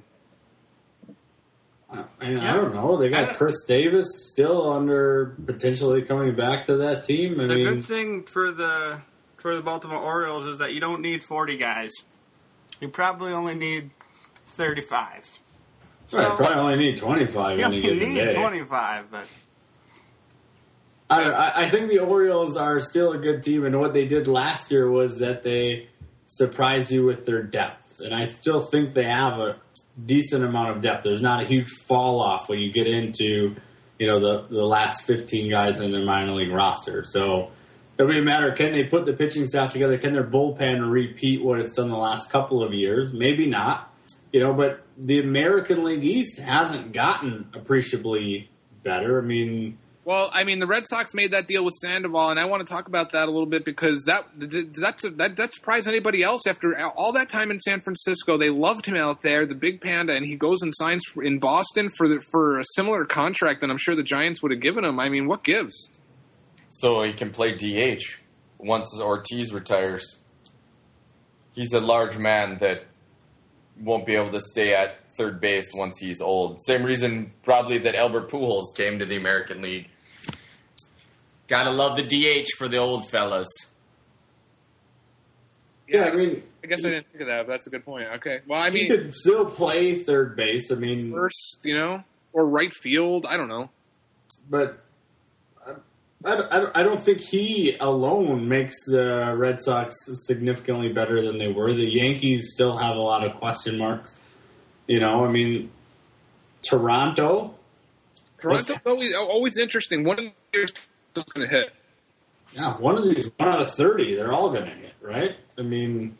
I don't know. They got Chris Davis still under potentially coming back to that team. The good thing for the Baltimore Orioles is that you don't need 40 guys. You probably only need 35. So, right, probably only need 25 in a given day. You need 25, but I think the Orioles are still a good team, and what they did last year was that they surprised you with their depth, and I still think they have a decent amount of depth. There's not a huge fall off when you get into the last 15 guys in their minor league roster. So it'll be a matter of, can they put the pitching staff together? Can their bullpen repeat what it's done the last couple of years? Maybe not. But the American League East hasn't gotten appreciably better. I mean, well, I mean, the Red Sox made that deal with Sandoval, and I want to talk about that a little bit because that surprised anybody else. After all that time in San Francisco, they loved him out there, the Big Panda, and he goes and signs in Boston for a similar contract than I'm sure the Giants would have given him. I mean, what gives? So he can play DH once Ortiz retires. He's a large man that won't be able to stay at third base once he's old. Same reason probably that Albert Pujols came to the American League. Gotta love the DH for the old fellas. Yeah, I mean, I guess I didn't think of that, but that's a good point. Okay, well, I mean, he could still play third base. I mean, first, or right field. I don't know, but I don't think he alone makes the Red Sox significantly better than they were. The Yankees still have a lot of question marks. I mean, Toronto's always interesting. One of the years is going to hit. Yeah, one of these, 1 out of 30, they're all going to hit, right? I mean,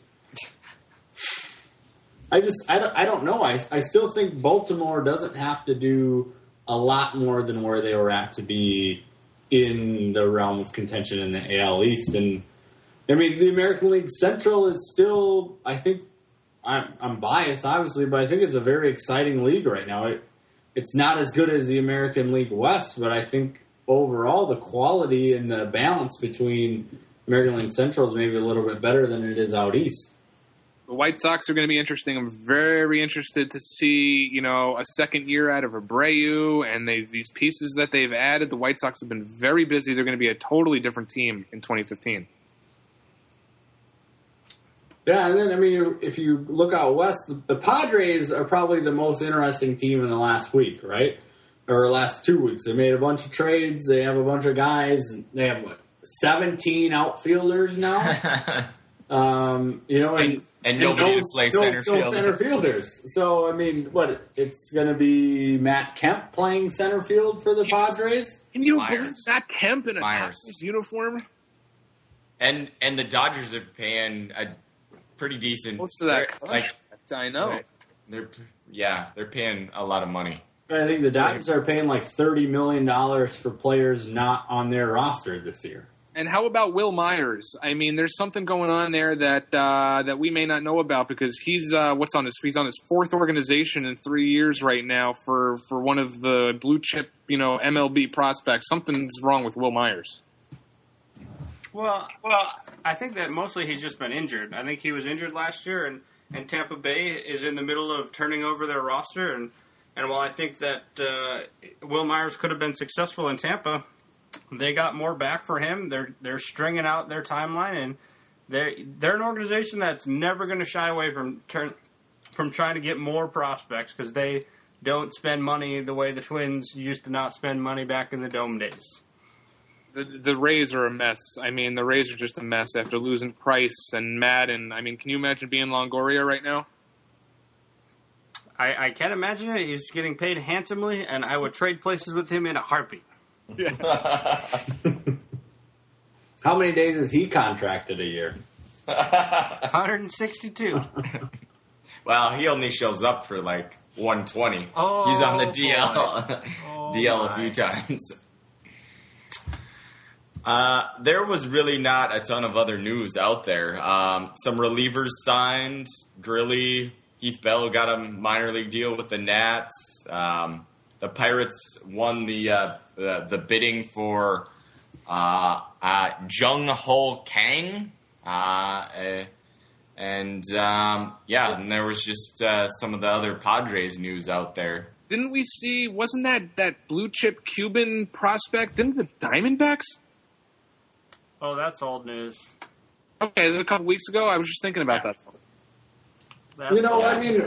I don't know. I still think Baltimore doesn't have to do a lot more than where they were at to be in the realm of contention in the AL East. And, I mean, the American League Central is still, I think, I'm biased, obviously, but I think it's a very exciting league right now. It's not as good as the American League West, but I think overall the quality and the balance between American League Central is maybe a little bit better than it is out east. The White Sox are going to be interesting. I'm very interested to see, a second year out of Abreu and these pieces that they've added. The White Sox have been very busy. They're going to be a totally different team in 2015. Yeah, and then, I mean, if you look out west, the Padres are probably the most interesting team in the last week, right? Or last 2 weeks. They made a bunch of trades. They have a bunch of guys. They have, 17 outfielders now? And nobody to play center field. No center fielders. So, I mean, it's going to be Matt Kemp playing center field for the Padres? Can you believe Matt Kemp in a Padres uniform? And the Dodgers are paying a pretty decent. Most of that contract, I know. They're paying a lot of money. I think the Dodgers are paying like $30 million for players not on their roster this year. And how about Will Myers? I mean, there's something going on there that we may not know about because he's on his fourth organization in 3 years right now for one of the blue chip MLB prospects. Something's wrong with Will Myers. Well, I think that mostly he's just been injured. I think he was injured last year, and Tampa Bay is in the middle of turning over their roster. And while I think that Will Myers could have been successful in Tampa, they got more back for him. They're stringing out their timeline, and they're an organization that's never going to shy away from trying to get more prospects because they don't spend money the way the Twins used to not spend money back in the Dome days. The Rays are a mess. I mean, the Rays are just a mess after losing Price and Madden. I mean, can you imagine being Longoria right now? I can't imagine it. He's getting paid handsomely, and I would trade places with him in a heartbeat. Yeah. How many days is he contracted a year? 162. Well, he only shows up for like 120. Oh, he's on the DL. DL my. a few times. There was really not a ton of other news out there. Some relievers signed. Grilly, Heath Bell got a minor league deal with the Nats. The Pirates won the bidding for Jung Ho Kang. And there was just some of the other Padres news out there. Didn't we see, wasn't that blue chip Cuban prospect, didn't the Diamondbacks? Oh, that's old news. Okay, a couple weeks ago, I was just thinking about that. I mean,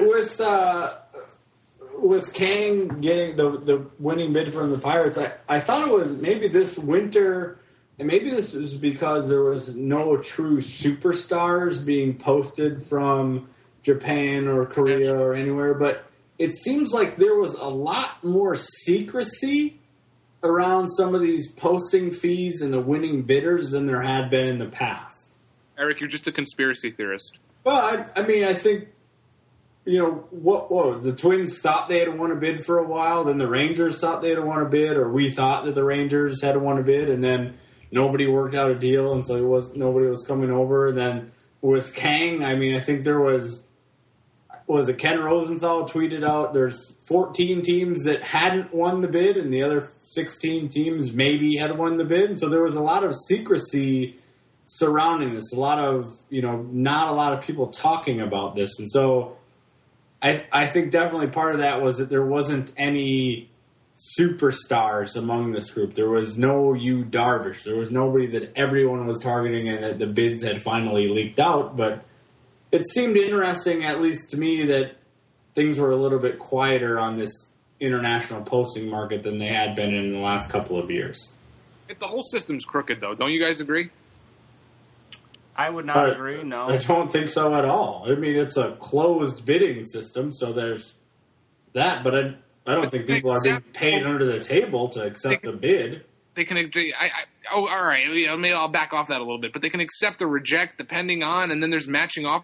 with Kang getting the winning bid from the Pirates, I thought it was maybe this winter, and maybe this was because there was no true superstars being posted from Japan or Korea or anywhere, but it seems like there was a lot more secrecy around some of these posting fees and the winning bidders than there had been in the past. Eric, you're just a conspiracy theorist. Well, I mean, I think, what the Twins thought they had won a bid for a while, then the Rangers thought they had won a bid, or we thought that the Rangers had won a bid, and then nobody worked out a deal, and so nobody was coming over. And then with Kang, I mean, I think there was it Ken Rosenthal tweeted out there's 14 teams that hadn't won the bid, and the other 16 teams maybe had won the bid. And so there was a lot of secrecy surrounding this, a lot of, not a lot of people talking about this. And so I think definitely part of that was that there wasn't any superstars among this group. There was no Yu Darvish. There was nobody that everyone was targeting and that the bids had finally leaked out. But it seemed interesting, at least to me, that things were a little bit quieter on this international posting market than they had been in the last couple of years. The whole system's crooked, though. Don't you guys agree? I would not agree, no. I don't think so at all. I mean, it's a closed bidding system, so there's that, but I don't think people are being paid under the table to accept the bid. They can. All right. Maybe I'll back off that a little bit, but they can accept or reject depending on, and then there's matching off.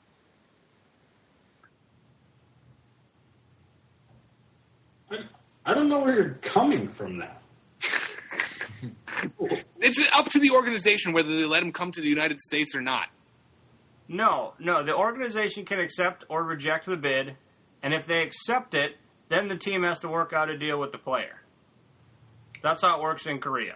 I don't know where you're coming from that. It's up to the organization whether they let him come to the United States or not. No. The organization can accept or reject the bid, and if they accept it, then the team has to work out a deal with the player. That's how it works in Korea.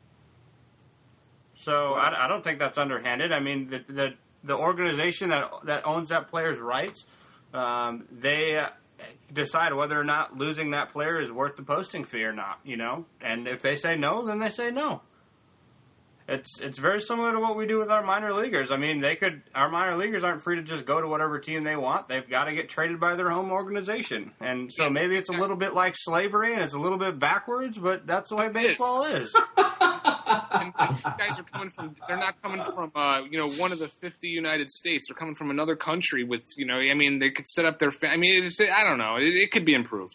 So I don't think that's underhanded. I mean, the organization that owns that player's rights, they decide whether or not losing that player is worth the posting fee or not, And if they say no, then they say no. It's very similar to what we do with our minor leaguers. I mean, our minor leaguers aren't free to just go to whatever team they want. They've got to get traded by their home organization. And so maybe it's a little bit like slavery and it's a little bit backwards, but that's the way baseball is. And these guys are they're not coming from, one of the 50 United States. They're coming from another country with, they could set up their, I don't know. It could be improved.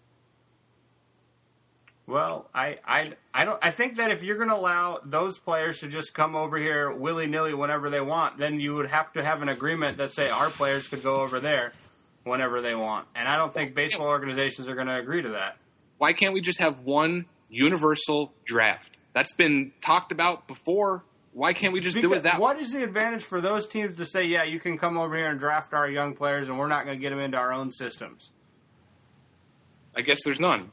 Well, I think that if you're going to allow those players to just come over here willy-nilly whenever they want, then you would have to have an agreement that say our players could go over there whenever they want. And I don't think baseball organizations are going to agree to that. Why can't we just have one universal draft? That's been talked about before. Why can't we just do it that way? What is the advantage for those teams to say, yeah, you can come over here and draft our young players and we're not going to get them into our own systems? I guess there's none.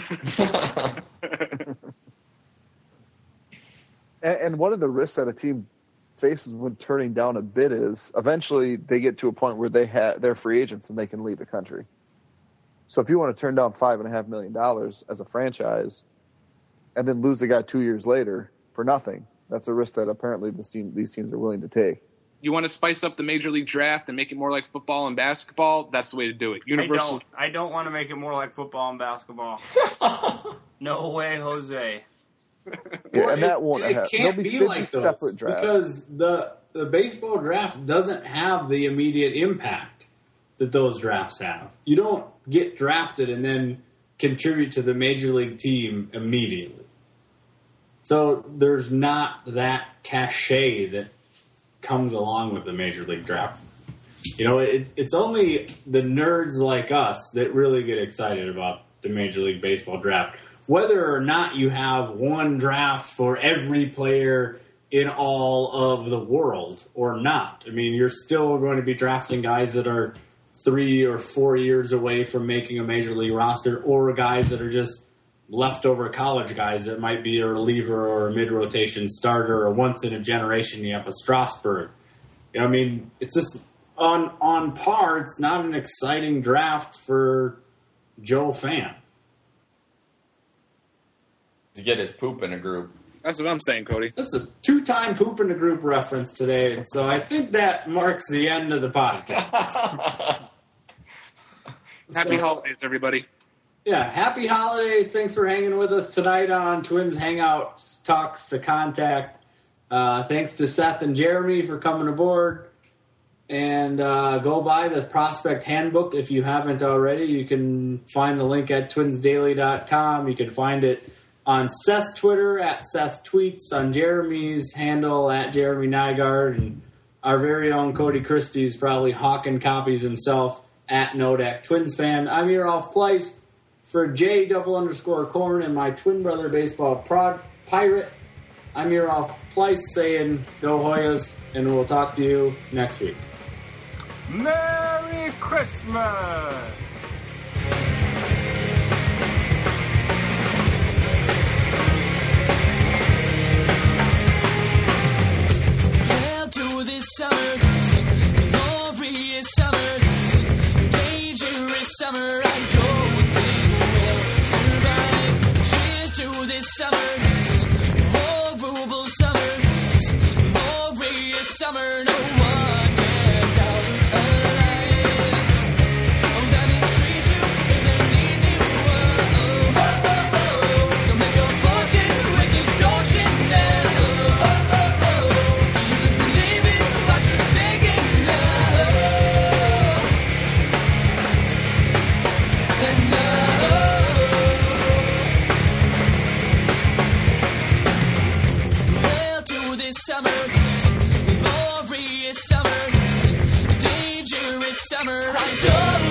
And one of the risks that a team faces when turning down a bid is eventually they get to a point where they're free agents and they can leave the country. So if you want to turn down $5.5 million as a franchise and then lose the guy 2 years later for nothing, that's a risk that apparently these teams are willing to take. You want to spice up the Major League draft and make it more like football and basketball? That's the way to do it. Universal. I don't want to make it more like football and basketball. No way, Jose. Yeah, and that won't happen. It can't be like those separate drafts. because the baseball draft doesn't have the immediate impact that those drafts have. You don't get drafted and then contribute to the Major League team immediately. So there's not that cachet that comes along with the Major League draft. It's only the nerds like us that really get excited about the Major League Baseball draft. Whether or not you have one draft for every player in all of the world or not. I mean, you're still going to be drafting guys that are 3 or 4 years away from making a Major League roster, or guys that are just leftover college guys that might be a reliever or a mid-rotation starter, or once in a generation you have a Strasburg. I mean, it's just on par. It's not an exciting draft for Joe Fan. To get his poop in a group. That's what I'm saying, Cody. That's a 2-time poop in the group reference today, so I think that marks the end of the podcast. Happy holidays, everybody. Yeah, happy holidays. Thanks for hanging with us tonight on Twins Hangouts Talks to Contact. Thanks to Seth and Jeremy for coming aboard. And go buy the Prospect Handbook if you haven't already. You can find the link at twinsdaily.com. You can find it on Seth's Twitter at Seth Tweets, on Jeremy's handle at Jeremy Nygaard, and our very own Cody Christie is probably hawking copies himself at Nodak Twins fan. I'm your off place for J_Corn and my twin brother baseball pirate. I'm your off place saying go Hoyas, and we'll talk to you next week. Merry Christmas! To this summer, glorious summer, dangerous summer, I don't think we'll survive. Cheers to this summer, horrible summer, glorious summer, no one gets out alive. Oh, diamonds treat you if they need you, oh, oh, oh, oh. Don't make a fortune with distortion now, oh, oh, oh. Summers, glorious summers, dangerous summer. I don't